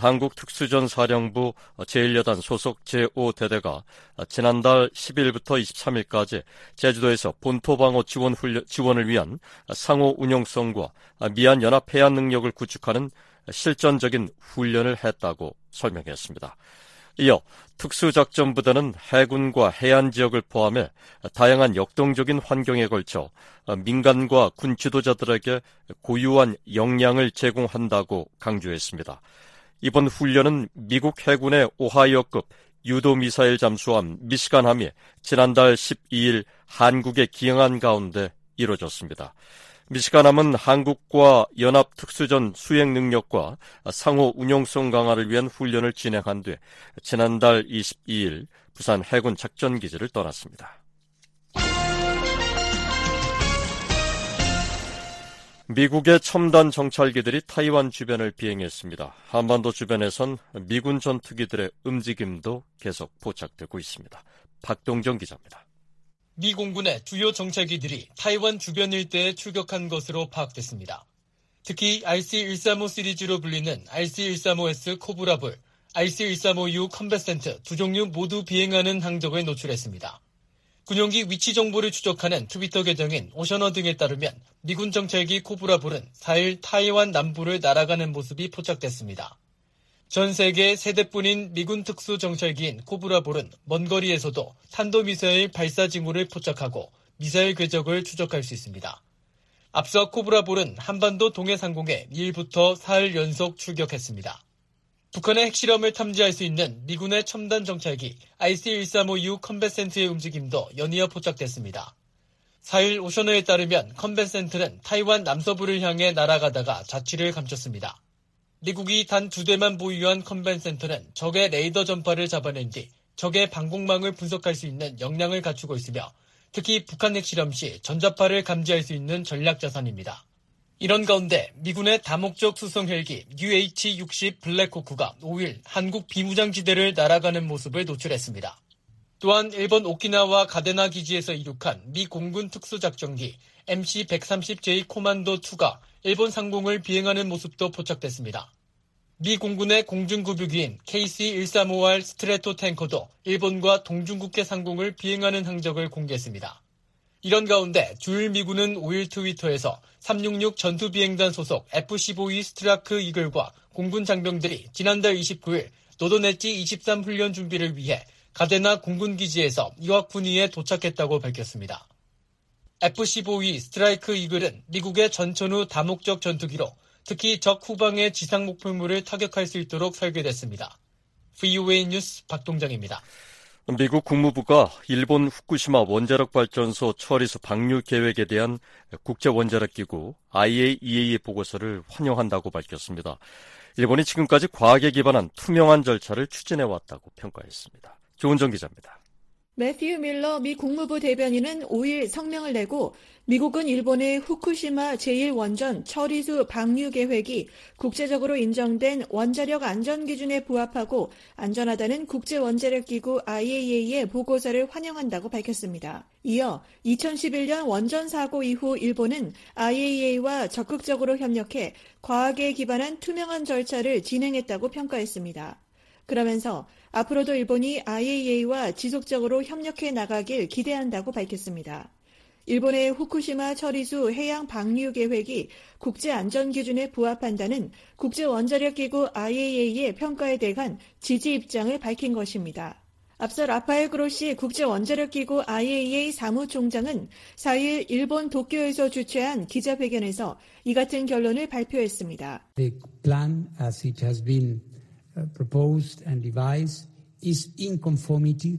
한국특수전사령부 제일 여단 소속 제오 대대가 지난달 십일부터 이십삼일까지 제주도에서 본토방어 지원 훈련, 지원을 위한 상호 운용성과 미한 연합 해안 능력을 구축하는 실전적인 훈련을 했다고 설명했습니다. 이어 특수작전부대는 해군과 해안 지역을 포함해 다양한 역동적인 환경에 걸쳐 민간과 군 지도자들에게 고유한 역량을 제공한다고 강조했습니다. 이번 훈련은 미국 해군의 오하이오급 유도미사일 잠수함 미시간함이 지난달 십이일 한국에 기항한 가운데 이뤄졌습니다. 미시간함은 한국과 연합 특수전 수행 능력과 상호 운용성 강화를 위한 훈련을 진행한 뒤 지난달 이십이일 부산 해군 작전기지를 떠났습니다. 미국의 첨단 정찰기들이 타이완 주변을 비행했습니다. 한반도 주변에선 미군 전투기들의 움직임도 계속 포착되고 있습니다. 박동정 기자입니다. 미 공군의 주요 정찰기들이 타이완 주변 일대에 출격한 것으로 파악됐습니다. 특히 알씨 백삼십오 시리즈로 불리는 알씨 백삼십오에스 코브라볼, 알씨 백삼십오 유 컴뱃센트 두 종류 모두 비행하는 항적을 노출했습니다. 군용기 위치 정보를 추적하는 트위터 계정인 오셔너 등에 따르면 미군 정찰기 코브라볼은 사 일 타이완 남부를 날아가는 모습이 포착됐습니다. 전 세계 세 대뿐인 미군 특수 정찰기인 코브라볼은 먼 거리에서도 탄도미사일 발사 징후를 포착하고 미사일 궤적을 추적할 수 있습니다. 앞서 코브라볼은 한반도 동해상공에 이일부터 사흘 연속 출격했습니다. 북한의 핵실험을 탐지할 수 있는 미군의 첨단 정찰기 아이씨 일삼오유 컴뱃센트의 움직임도 연이어 포착됐습니다. 사 일 오셔너에 따르면 컴뱃센트는 타이완 남서부를 향해 날아가다가 자취를 감췄습니다. 미국이 단 두 대만 보유한 컴뱃센터는 적의 레이더 전파를 잡아낸 뒤 적의 방공망을 분석할 수 있는 역량을 갖추고 있으며 특히 북한 핵실험 시 전자파를 감지할 수 있는 전략 자산입니다. 이런 가운데 미군의 다목적 수송 헬기 유에이치 육십 블랙호크가 오 일 한국 비무장지대를 날아가는 모습을 노출했습니다. 또한 일본 오키나와 가데나 기지에서 이륙한 미 공군 특수작전기 엠씨 백삼십 제이 코만도 이가 일본 상공을 비행하는 모습도 포착됐습니다. 미 공군의 공중급유기인 케이씨 일삼오알 스트레토 탱커도 일본과 동중국해 상공을 비행하는 항적을 공개했습니다. 이런 가운데 주일 미군은 오 일 트위터에서 삼육육 전투비행단 소속 에프 십오이 스트라크 이글과 공군 장병들이 지난달 이십구일 노도네치 이십삼 훈련 준비를 위해 가데나 공군기지에서 이와쿠니에 도착했다고 밝혔습니다. 에프 십오이 스트라이크 이글은 미국의 전천후 다목적 전투기로 특히 적 후방의 지상 목표물을 타격할 수 있도록 설계됐습니다. 브이오에이 뉴스 박동정입니다. 미국 국무부가 일본 후쿠시마 원자력발전소 처리수 방류 계획에 대한 국제원자력기구 아이에이이에이의 보고서를 환영한다고 밝혔습니다. 일본이 지금까지 과학에 기반한 투명한 절차를 추진해왔다고 평가했습니다. 조은정 기자입니다. 매튜 밀러 미 국무부 대변인은 오 일 성명을 내고 미국은 일본의 후쿠시마 제일 원전 처리수 방류 계획이 국제적으로 인정된 원자력 안전 기준에 부합하고 안전하다는 국제원자력기구 아이에이이에이의 보고서를 환영한다고 밝혔습니다. 이어 이천십일 년 원전 사고 이후 일본은 아이에이이에이와 적극적으로 협력해 과학에 기반한 투명한 절차를 진행했다고 평가했습니다. 그러면서 앞으로도 일본이 아이에이이에이와 지속적으로 협력해 나가길 기대한다고 밝혔습니다. 일본의 후쿠시마 처리수 해양 방류 계획이 국제안전기준에 부합한다는 국제원자력기구 아이에이이에이의 평가에 대한 지지 입장을 밝힌 것입니다. 앞서 라파엘 그로시 국제원자력기구 아이에이이에이 사무총장은 사 일 일본 도쿄에서 주최한 기자회견에서 이 같은 결론을 발표했습니다. The plan as it has been proposed and devised is in conformity.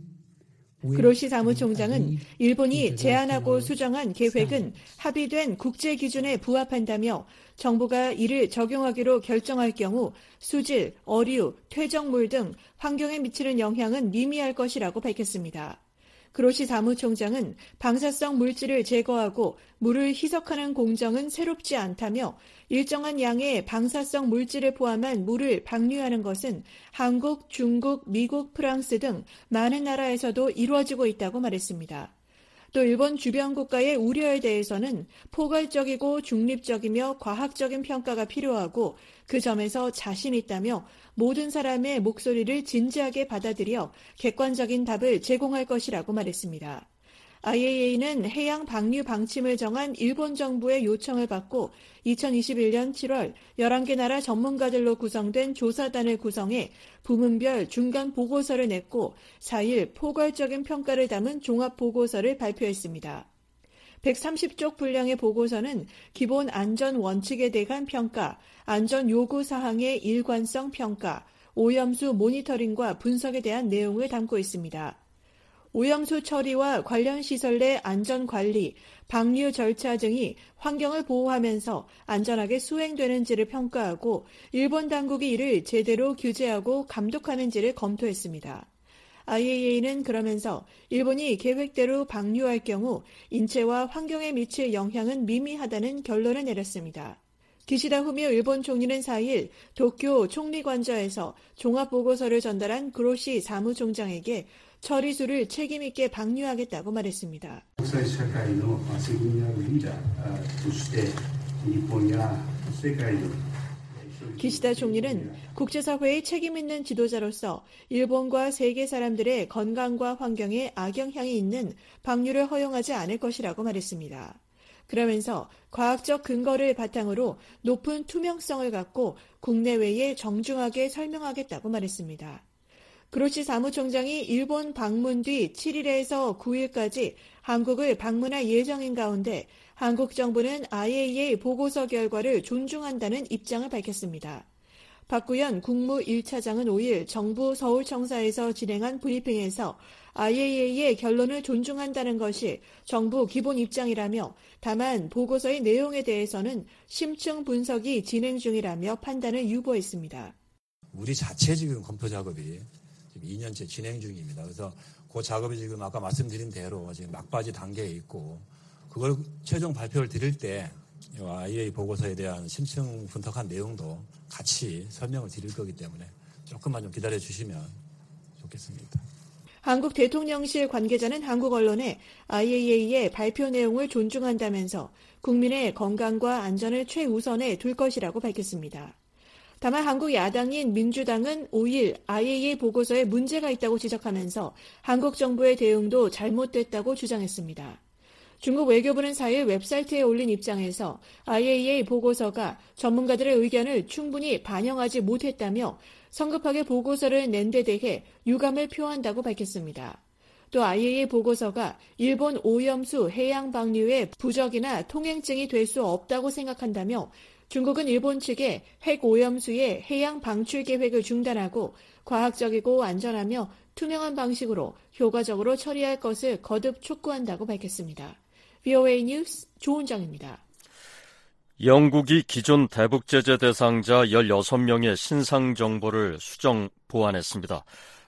그로시 사무총장은 일본이 제안하고 수정한 계획은 합의된 국제 기준에 부합한다며 정부가 이를 적용하기로 결정할 경우 수질, 어류, 퇴적물 등 환경에 미치는 영향은 미미할 것이라고 밝혔습니다. 그로시 사무총장은 방사성 물질을 제거하고 물을 희석하는 공정은 새롭지 않다며 일정한 양의 방사성 물질을 포함한 물을 방류하는 것은 한국, 중국, 미국, 프랑스 등 많은 나라에서도 이루어지고 있다고 말했습니다. 또 일본 주변 국가의 우려에 대해서는 포괄적이고 중립적이며 과학적인 평가가 필요하고 그 점에서 자신 있다며 모든 사람의 목소리를 진지하게 받아들여 객관적인 답을 제공할 것이라고 말했습니다. 아이에이이에이는 해양 방류 방침을 정한 일본 정부의 요청을 받고 이천이십일 년 칠월 열한 개 나라 전문가들로 구성된 조사단을 구성해 부문별 중간 보고서를 냈고 사 일 포괄적인 평가를 담은 종합 보고서를 발표했습니다. 백삼십 쪽 분량의 보고서는 기본 안전 원칙에 대한 평가, 안전 요구 사항의 일관성 평가, 오염수 모니터링과 분석에 대한 내용을 담고 있습니다. 오염수 처리와 관련 시설 내 안전관리, 방류 절차 등이 환경을 보호하면서 안전하게 수행되는지를 평가하고 일본 당국이 이를 제대로 규제하고 감독하는지를 검토했습니다. 아이에이이에이는 그러면서 일본이 계획대로 방류할 경우 인체와 환경에 미칠 영향은 미미하다는 결론을 내렸습니다. 기시다 후미오 일본 총리는 사 일 도쿄 총리관저에서 종합보고서를 전달한 그로시 사무총장에게 처리수를 책임있게 방류하겠다고 말했습니다. 기시다 총리는 국제사회의 책임 있는 지도자로서 일본과 세계 사람들의 건강과 환경에 악영향이 있는 방류를 허용하지 않을 것이라고 말했습니다. 그러면서 과학적 근거를 바탕으로 높은 투명성을 갖고 국내외에 정중하게 설명하겠다고 말했습니다. 그로시 사무총장이 일본 방문 뒤 칠 일에서 구 일까지 한국을 방문할 예정인 가운데 한국 정부는 아이에이이에이 보고서 결과를 존중한다는 입장을 밝혔습니다. 박구현 국무 일 차장은 오 일 정부 서울청사에서 진행한 브리핑에서 아이에이이에이의 결론을 존중한다는 것이 정부 기본 입장이라며 다만 보고서의 내용에 대해서는 심층 분석이 진행 중이라며 판단을 유보했습니다. 우리 자체 지금 검토 작업이 지금 이 년째 진행 중입니다. 그래서 그 작업이 지금 아까 말씀드린 대로 지금 막바지 단계에 있고 그걸 최종 발표를 드릴 때 아이에이이에이 보고서에 대한 심층 분석한 내용도 같이 설명을 드릴 거기 때문에 조금만 좀 기다려 주시면 좋겠습니다. 한국 대통령실 관계자는 한국 언론에 아이에이이에이의 발표 내용을 존중한다면서 국민의 건강과 안전을 최우선에 둘 것이라고 밝혔습니다. 다만 한국 야당인 민주당은 오 일 아이에이이에이 보고서에 문제가 있다고 지적하면서 한국 정부의 대응도 잘못됐다고 주장했습니다. 중국 외교부는 사 일 웹사이트에 올린 입장에서 아이에이이에이 보고서가 전문가들의 의견을 충분히 반영하지 못했다며 성급하게 보고서를 낸 데 대해 유감을 표한다고 밝혔습니다. 또 아이에이이에이 보고서가 일본 오염수 해양 방류의 부적이나 통행증이 될 수 없다고 생각한다며 중국은 일본 측에 핵 오염수의 해양 방출 계획을 중단하고 과학적이고 안전하며 투명한 방식으로 효과적으로 처리할 것을 거듭 촉구한다고 밝혔습니다. 브이오에이 뉴스 조은정입니다. 영국이 기존 대북 제재 대상자 열여섯 명의 신상 정보를 수정 보완했습니다.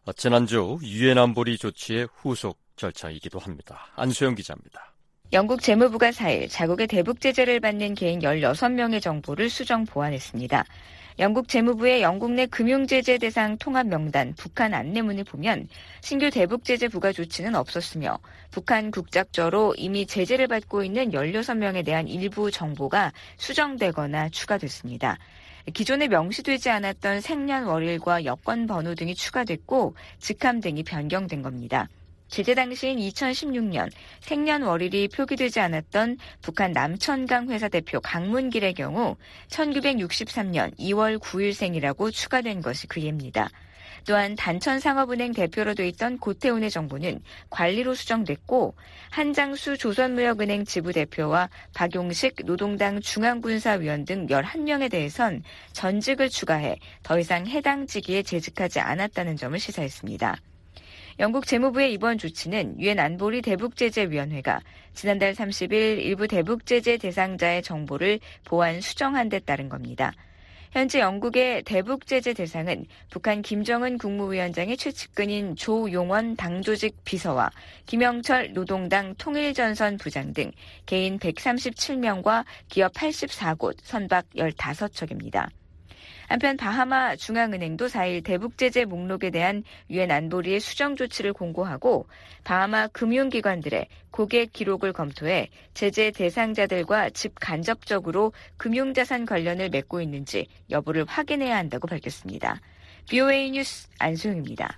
지난주 유엔 안보리 조치의 후속 절차이기도 합니다. 안수영 기자입니다. 영국 재무부가 사 일 자국의 대북 제재를 받는 개인 열여섯 명의 정보를 수정 보완했습니다. 영국 재무부의 영국 내 금융제재 대상 통합 명단 북한 안내문을 보면 신규 대북 제재 부과 조치는 없었으며 북한 국적자로 이미 제재를 받고 있는 열여섯 명에 대한 일부 정보가 수정되거나 추가됐습니다. 기존에 명시되지 않았던 생년월일과 여권 번호 등이 추가됐고 직함 등이 변경된 겁니다. 제재 당시인 이천십육 년 생년월일이 표기되지 않았던 북한 남천강 회사 대표 강문길의 경우 천구백육십삼 년 이월 구일생이라고 추가된 것이 그 예입니다. 또한 단천상업은행 대표로 돼 있던 고태훈의 정보는 관리로 수정됐고 한장수 조선무역은행 지부대표와 박용식 노동당 중앙군사위원 등 열한 명에 대해선 전직을 추가해 더 이상 해당 직위에 재직하지 않았다는 점을 시사했습니다. 영국 재무부의 이번 조치는 유엔 안보리 대북제재위원회가 지난달 삼십 일 일부 대북제재 대상자의 정보를 보완 수정한 데 따른 겁니다. 현재 영국의 대북제재 대상은 북한 김정은 국무위원장의 최측근인 조용원 당조직 비서와 김영철 노동당 통일전선 부장 등 개인 백삼십칠 명과 기업 팔십사 곳, 선박 열다섯 척입니다. 한편 바하마 중앙은행도 사 일 대북제재 목록에 대한 유엔 안보리의 수정 조치를 공고하고 바하마 금융기관들의 고객 기록을 검토해 제재 대상자들과 직간접적으로 금융자산 관련을 맺고 있는지 여부를 확인해야 한다고 밝혔습니다. 브이오에이 뉴스 안수영입니다.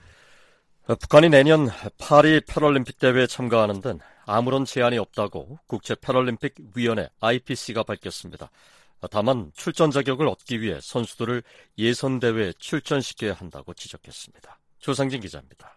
북한이 내년 파리 패럴림픽 대회에 참가하는 데는 아무런 제한이 없다고 국제패럴림픽위원회 아이피씨가 밝혔습니다. 다만 출전 자격을 얻기 위해 선수들을 예선대회에 출전시켜야 한다고 지적했습니다. 조상진 기자입니다.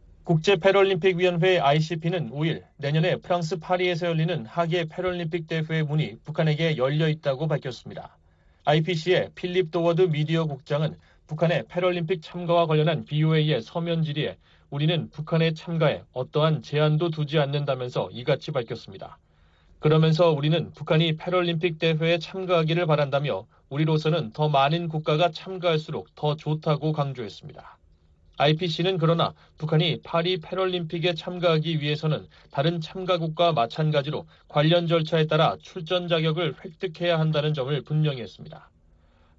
국제패럴림픽위원회 아이씨피는 오 일 내년에 프랑스 파리에서 열리는 하계 패럴림픽 대회의 문이 북한에게 열려 있다고 밝혔습니다. 아이피씨의 필립 도워드 미디어 국장은 북한의 패럴림픽 참가와 관련한 브이오에이의 서면 질의에 우리는 북한의 참가에 어떠한 제한도 두지 않는다면서 이같이 밝혔습니다. 그러면서 우리는 북한이 패럴림픽 대회에 참가하기를 바란다며 우리로서는 더 많은 국가가 참가할수록 더 좋다고 강조했습니다. 아이피씨는 그러나 북한이 파리 패럴림픽에 참가하기 위해서는 다른 참가국과 마찬가지로 관련 절차에 따라 출전 자격을 획득해야 한다는 점을 분명히 했습니다.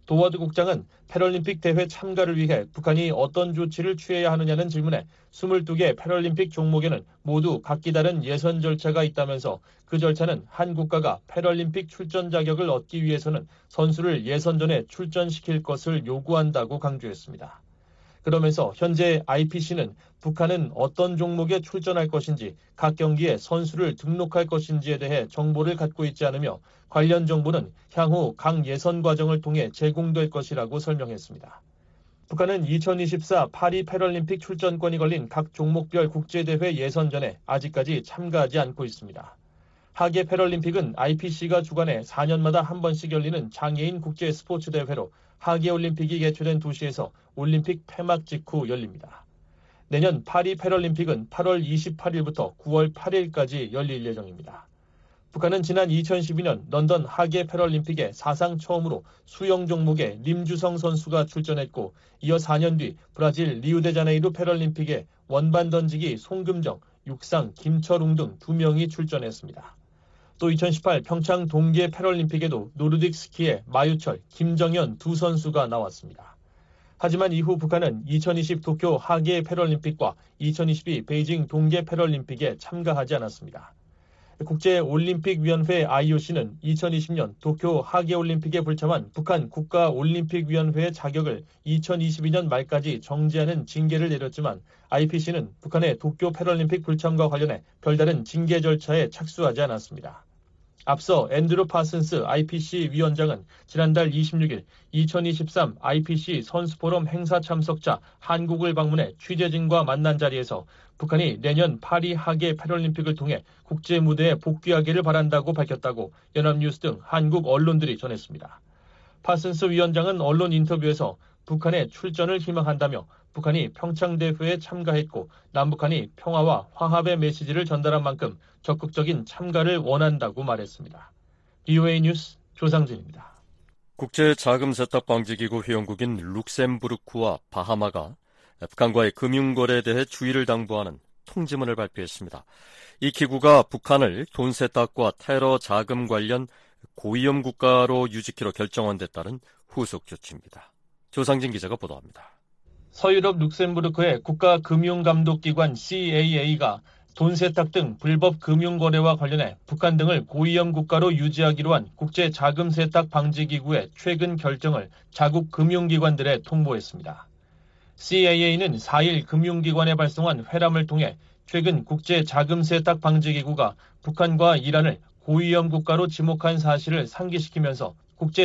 도워드 국장은 패럴림픽 대회 참가를 위해 북한이 어떤 조치를 취해야 하느냐는 질문에 스물두 개 패럴림픽 종목에는 모두 각기 다른 예선 절차가 있다면서 그 절차는 한 국가가 패럴림픽 출전 자격을 얻기 위해서는 선수를 예선전에 출전시킬 것을 요구한다고 강조했습니다. 그러면서 현재 아이피씨는 북한은 어떤 종목에 출전할 것인지 각 경기에 선수를 등록할 것인지에 대해 정보를 갖고 있지 않으며 관련 정보는 향후 각 예선 과정을 통해 제공될 것이라고 설명했습니다. 북한은 이천이십사 파리 패럴림픽 출전권이 걸린 각 종목별 국제대회 예선전에 아직까지 참가하지 않고 있습니다. 하계 패럴림픽은 아이피씨가 주관해 사 년마다 한 번씩 열리는 장애인 국제 스포츠 대회로 하계올림픽이 개최된 도시에서 올림픽 폐막 직후 열립니다. 내년 파리 패럴림픽은 팔월 이십팔일부터 구월 팔일까지 열릴 예정입니다. 북한은 지난 이천십이 년 런던 하계 패럴림픽에 사상 처음으로 수영 종목에 림주성 선수가 출전했고 이어 사 년 뒤 브라질 리우데자네이루 패럴림픽에 원반 던지기 송금정, 육상 김철웅 등 두 명이 출전했습니다. 또 이천십팔 평창 동계 패럴림픽에도 노르딕 스키의 마유철, 김정현 두 선수가 나왔습니다. 하지만 이후 북한은 이천이십 도쿄 하계 패럴림픽과 이천이십이 베이징 동계 패럴림픽에 참가하지 않았습니다. 국제올림픽위원회 아이오씨는 이천이십 년 도쿄 하계올림픽에 불참한 북한 국가올림픽위원회의 자격을 이천이십이 년 말까지 정지하는 징계를 내렸지만 아이피씨는 북한의 도쿄 패럴림픽 불참과 관련해 별다른 징계 절차에 착수하지 않았습니다. 앞서 앤드루 파슨스 아이피씨 위원장은 지난달 이십육일 이천이십삼 아이피씨 선수포럼 행사 참석자 한국을 방문해 취재진과 만난 자리에서 북한이 내년 파리 하계 패럴림픽을 통해 국제 무대에 복귀하기를 바란다고 밝혔다고 연합뉴스 등 한국 언론들이 전했습니다. 파슨스 위원장은 언론 인터뷰에서 북한의 출전을 희망한다며 북한이 평창 대회에 참가했고 남북한이 평화와 화합의 메시지를 전달한 만큼 적극적인 참가를 원한다고 말했습니다. 비오에이 뉴스 조상진입니다. 국제자금세탁방지기구 회원국인 룩셈부르크와 바하마가 북한과의 금융거래에 대해 주의를 당부하는 통지문을 발표했습니다. 이 기구가 북한을 돈 세탁과 테러 자금 관련 고위험 국가로 유지키로 결정한 데 따른 후속 조치입니다. 조상진 기자가 보도합니다. 서유럽 룩셈부르크의 국가금융감독기관 씨에이에이가 돈 세탁 등 불법 금융거래와 관련해 북한 등을 고위험 국가로 유지하기로 한 국제자금세탁방지기구의 최근 결정을 자국 금융기관들에 통보했습니다. 씨에이에이는 사일 금융기관에 발송한 회람을 통해 최근 국제자금세탁방지기구가 북한과 이란을 고위험 국가로 지목한 사실을 상기시키면서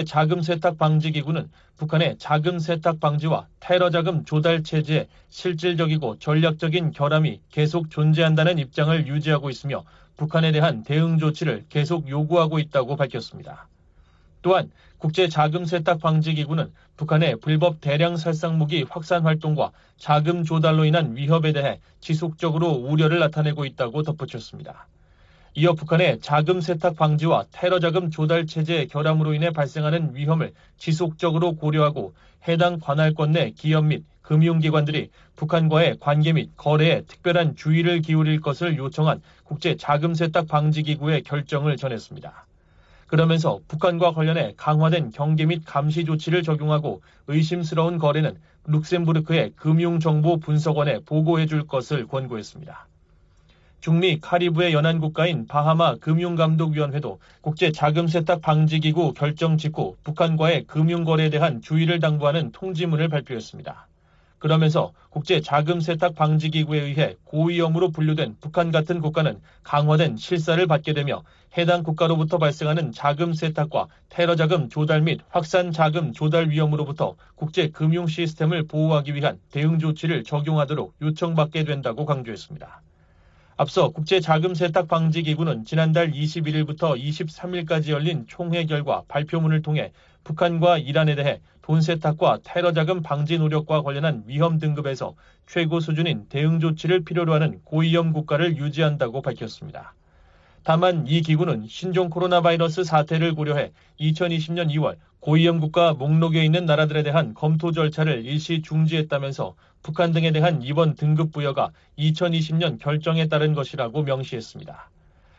국제자금세탁방지기구는 북한의 자금세탁 방지와 테러자금 조달 체제에 실질적이고 전략적인 결함이 계속 존재한다는 입장을 유지하고 있으며 북한에 대한 대응 조치를 계속 요구하고 있다고 밝혔습니다. 또한 국제자금세탁방지기구는 북한의 불법 대량 살상무기 확산 활동과 자금 조달로 인한 위협에 대해 지속적으로 우려를 나타내고 있다고 덧붙였습니다. 이어 북한의 자금 세탁 방지와 테러 자금 조달 체제의 결함으로 인해 발생하는 위험을 지속적으로 고려하고 해당 관할권 내 기업 및 금융기관들이 북한과의 관계 및 거래에 특별한 주의를 기울일 것을 요청한 국제자금세탁방지기구의 결정을 전했습니다. 그러면서 북한과 관련해 강화된 경계 및 감시 조치를 적용하고 의심스러운 거래는 룩셈부르크의 금융정보분석원에 보고해 줄 것을 권고했습니다. 중미 카리브해 연안국가인 바하마 금융감독위원회도 국제자금세탁방지기구 결정 직후 북한과의 금융거래에 대한 주의를 당부하는 통지문을 발표했습니다. 그러면서 국제자금세탁방지기구에 의해 고위험으로 분류된 북한 같은 국가는 강화된 실사를 받게 되며 해당 국가로부터 발생하는 자금 세탁과 테러 자금 조달 및 확산 자금 조달 위험으로부터 국제 금융 시스템을 보호하기 위한 대응 조치를 적용하도록 요청받게 된다고 강조했습니다. 앞서 국제자금세탁방지기구는 지난달 이십일일부터 이십삼일까지 열린 총회 결과 발표문을 통해 북한과 이란에 대해 돈 세탁과 테러 자금 방지 노력과 관련한 위험 등급에서 최고 수준인 대응 조치를 필요로 하는 고위험 국가를 유지한다고 밝혔습니다. 다만 이 기구는 신종 코로나 바이러스 사태를 고려해 이천이십년 이월 고위험 국가 목록에 있는 나라들에 대한 검토 절차를 일시 중지했다면서 북한 등에 대한 이번 등급 부여가 이천이십년 결정에 따른 것이라고 명시했습니다.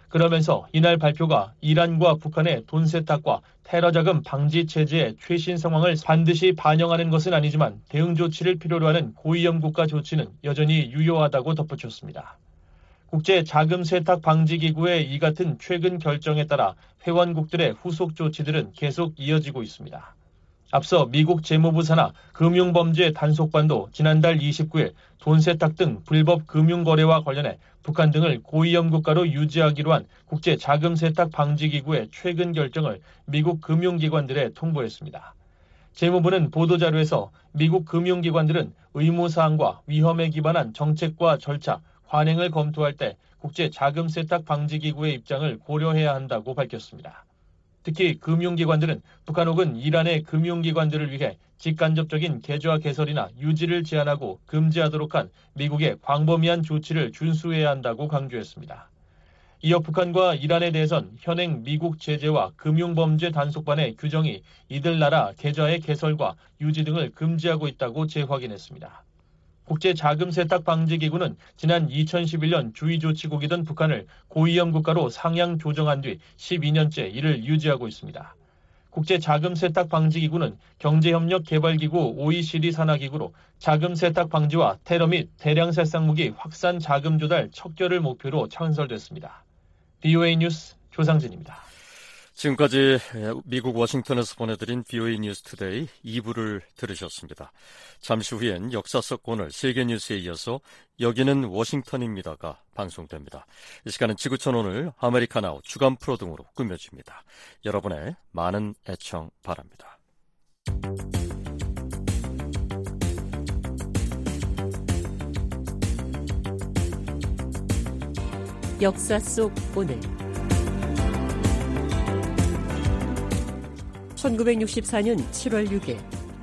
그러면서 이날 발표가 이란과 북한의 돈 세탁과 테러 자금 방지 체제의 최신 상황을 반드시 반영하는 것은 아니지만 대응 조치를 필요로 하는 고위험 국가 조치는 여전히 유효하다고 덧붙였습니다. 국제 자금 세탁 방지 기구의 이 같은 최근 결정에 따라 회원국들의 후속 조치들은 계속 이어지고 있습니다. 앞서 미국 재무부 산하 금융범죄 단속반도 지난달 이십구일 돈 세탁 등 불법 금융거래와 관련해 북한 등을 고위험 국가로 유지하기로 한 국제 자금 세탁 방지 기구의 최근 결정을 미국 금융기관들에 통보했습니다. 재무부는 보도자료에서 미국 금융기관들은 의무사항과 위험에 기반한 정책과 절차, 관행을 검토할 때 국제 자금 세탁 방지 기구의 입장을 고려해야 한다고 밝혔습니다. 특히 금융기관들은 북한 혹은 이란의 금융기관들을 위해 직간접적인 계좌 개설이나 유지를 제한하고 금지하도록 한 미국의 광범위한 조치를 준수해야 한다고 강조했습니다. 이어 북한과 이란에 대해선 현행 미국 제재와 금융범죄 단속반의 규정이 이들 나라 계좌의 개설과 유지 등을 금지하고 있다고 재확인했습니다. 국제자금세탁방지기구는 지난 이천십일년 주의조치국이던 북한을 고위험 국가로 상향 조정한 뒤 십이년째 이를 유지하고 있습니다. 국제자금세탁방지기구는 경제협력개발기구 오이시디 산하기구로 자금세탁 방지와 테러 및 대량살상무기 확산 자금 조달 척결을 목표로 창설됐습니다. 비오에이 뉴스 조상진입니다. 지금까지 미국 워싱턴에서 보내드린 비오에이 뉴스 투데이 이 부를 들으셨습니다. 잠시 후엔 역사 속 오늘 세계뉴스에 이어서 여기는 워싱턴입니다가 방송됩니다. 이 시간은 지구촌 오늘 아메리카나우 주간 프로 등으로 꾸며집니다. 여러분의 많은 애청 바랍니다. 역사 속 오늘 천구백육십사년 칠월 육일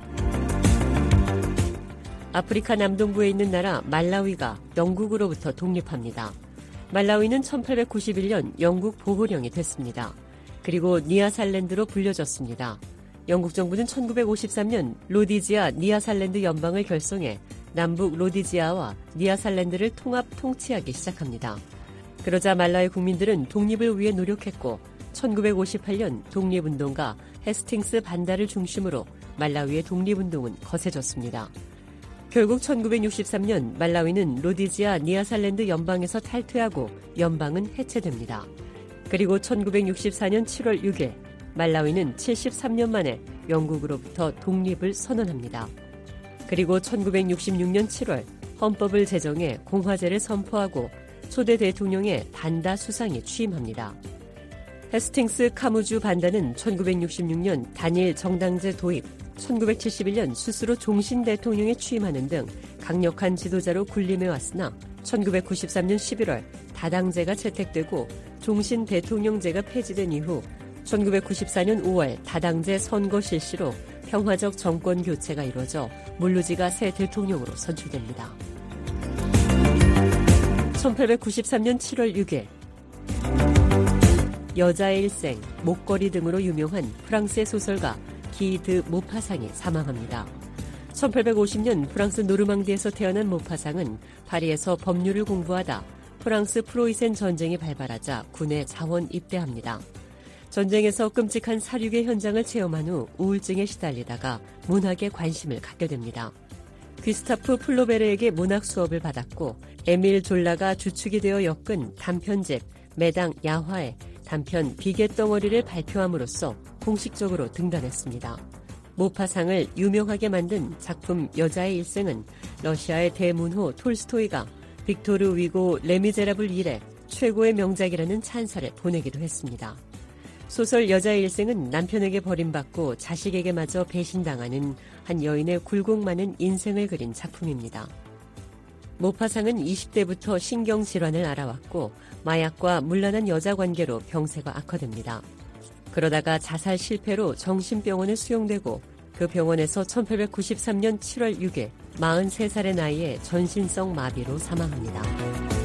아프리카 남동부에 있는 나라 말라위가 영국으로부터 독립합니다. 말라위는 천팔백구십일년 영국 보호령이 됐습니다. 그리고 니아살랜드로 불려졌습니다. 영국 정부는 천구백오십삼년 로디지아 니아살랜드 연방을 결성해 남북 로디지아와 니아살랜드를 통합 통치하기 시작합니다. 그러자 말라위 국민들은 독립을 위해 노력했고 천구백오십팔년 독립운동가 헤스팅스 반다를 중심으로 말라위의 독립운동은 거세졌습니다. 결국 천구백육십삼년 말라위는 로디지아 니아살랜드 연방에서 탈퇴하고 연방은 해체됩니다. 그리고 천구백육십사년 칠월 육일 말라위는 칠십삼년 만에 영국으로부터 독립을 선언합니다. 그리고 천구백육십육년 칠월 헌법을 제정해 공화제를 선포하고 초대 대통령의 반다 수상이 취임합니다. 헤스팅스 카무주 반다는 천구백육십육년 단일 정당제 도입, 천구백칠십일년 스스로 종신 대통령에 취임하는 등 강력한 지도자로 군림해왔으나 천구백구십삼년 십일월 다당제가 채택되고 종신 대통령제가 폐지된 이후 천구백구십사년 오월 다당제 선거 실시로 평화적 정권 교체가 이루어져 몰루지가 새 대통령으로 선출됩니다. 천팔백구십삼년 칠월 육일 여자의 일생, 목걸이 등으로 유명한 프랑스의 소설가 기 드 모파상이 사망합니다. 천팔백오십년 프랑스 노르망디에서 태어난 모파상은 파리에서 법률을 공부하다 프랑스 프로이센 전쟁이 발발하자 군에 자원 입대합니다. 전쟁에서 끔찍한 사륙의 현장을 체험한 후 우울증에 시달리다가 문학에 관심을 갖게 됩니다. 귀스타프 플로베르에게 문학 수업을 받았고 에밀 졸라가 주축이 되어 엮은 단편집 매당 야화에 단편 비계덩어리를 발표함으로써 공식적으로 등단했습니다. 모파상을 유명하게 만든 작품 여자의 일생은 러시아의 대문호 톨스토이가 빅토르 위고 레미제라블 이래 최고의 명작이라는 찬사를 보내기도 했습니다. 소설 여자의 일생은 남편에게 버림받고 자식에게마저 배신당하는 한 여인의 굴곡 많은 인생을 그린 작품입니다. 모파상은 이십대부터 신경질환을 앓아왔고 마약과 문란한 여자 관계로 병세가 악화됩니다. 그러다가 자살 실패로 정신병원에 수용되고 그 병원에서 천팔백구십삼년 칠월 육일 마흔세 살의 나이에 전신성 마비로 사망합니다.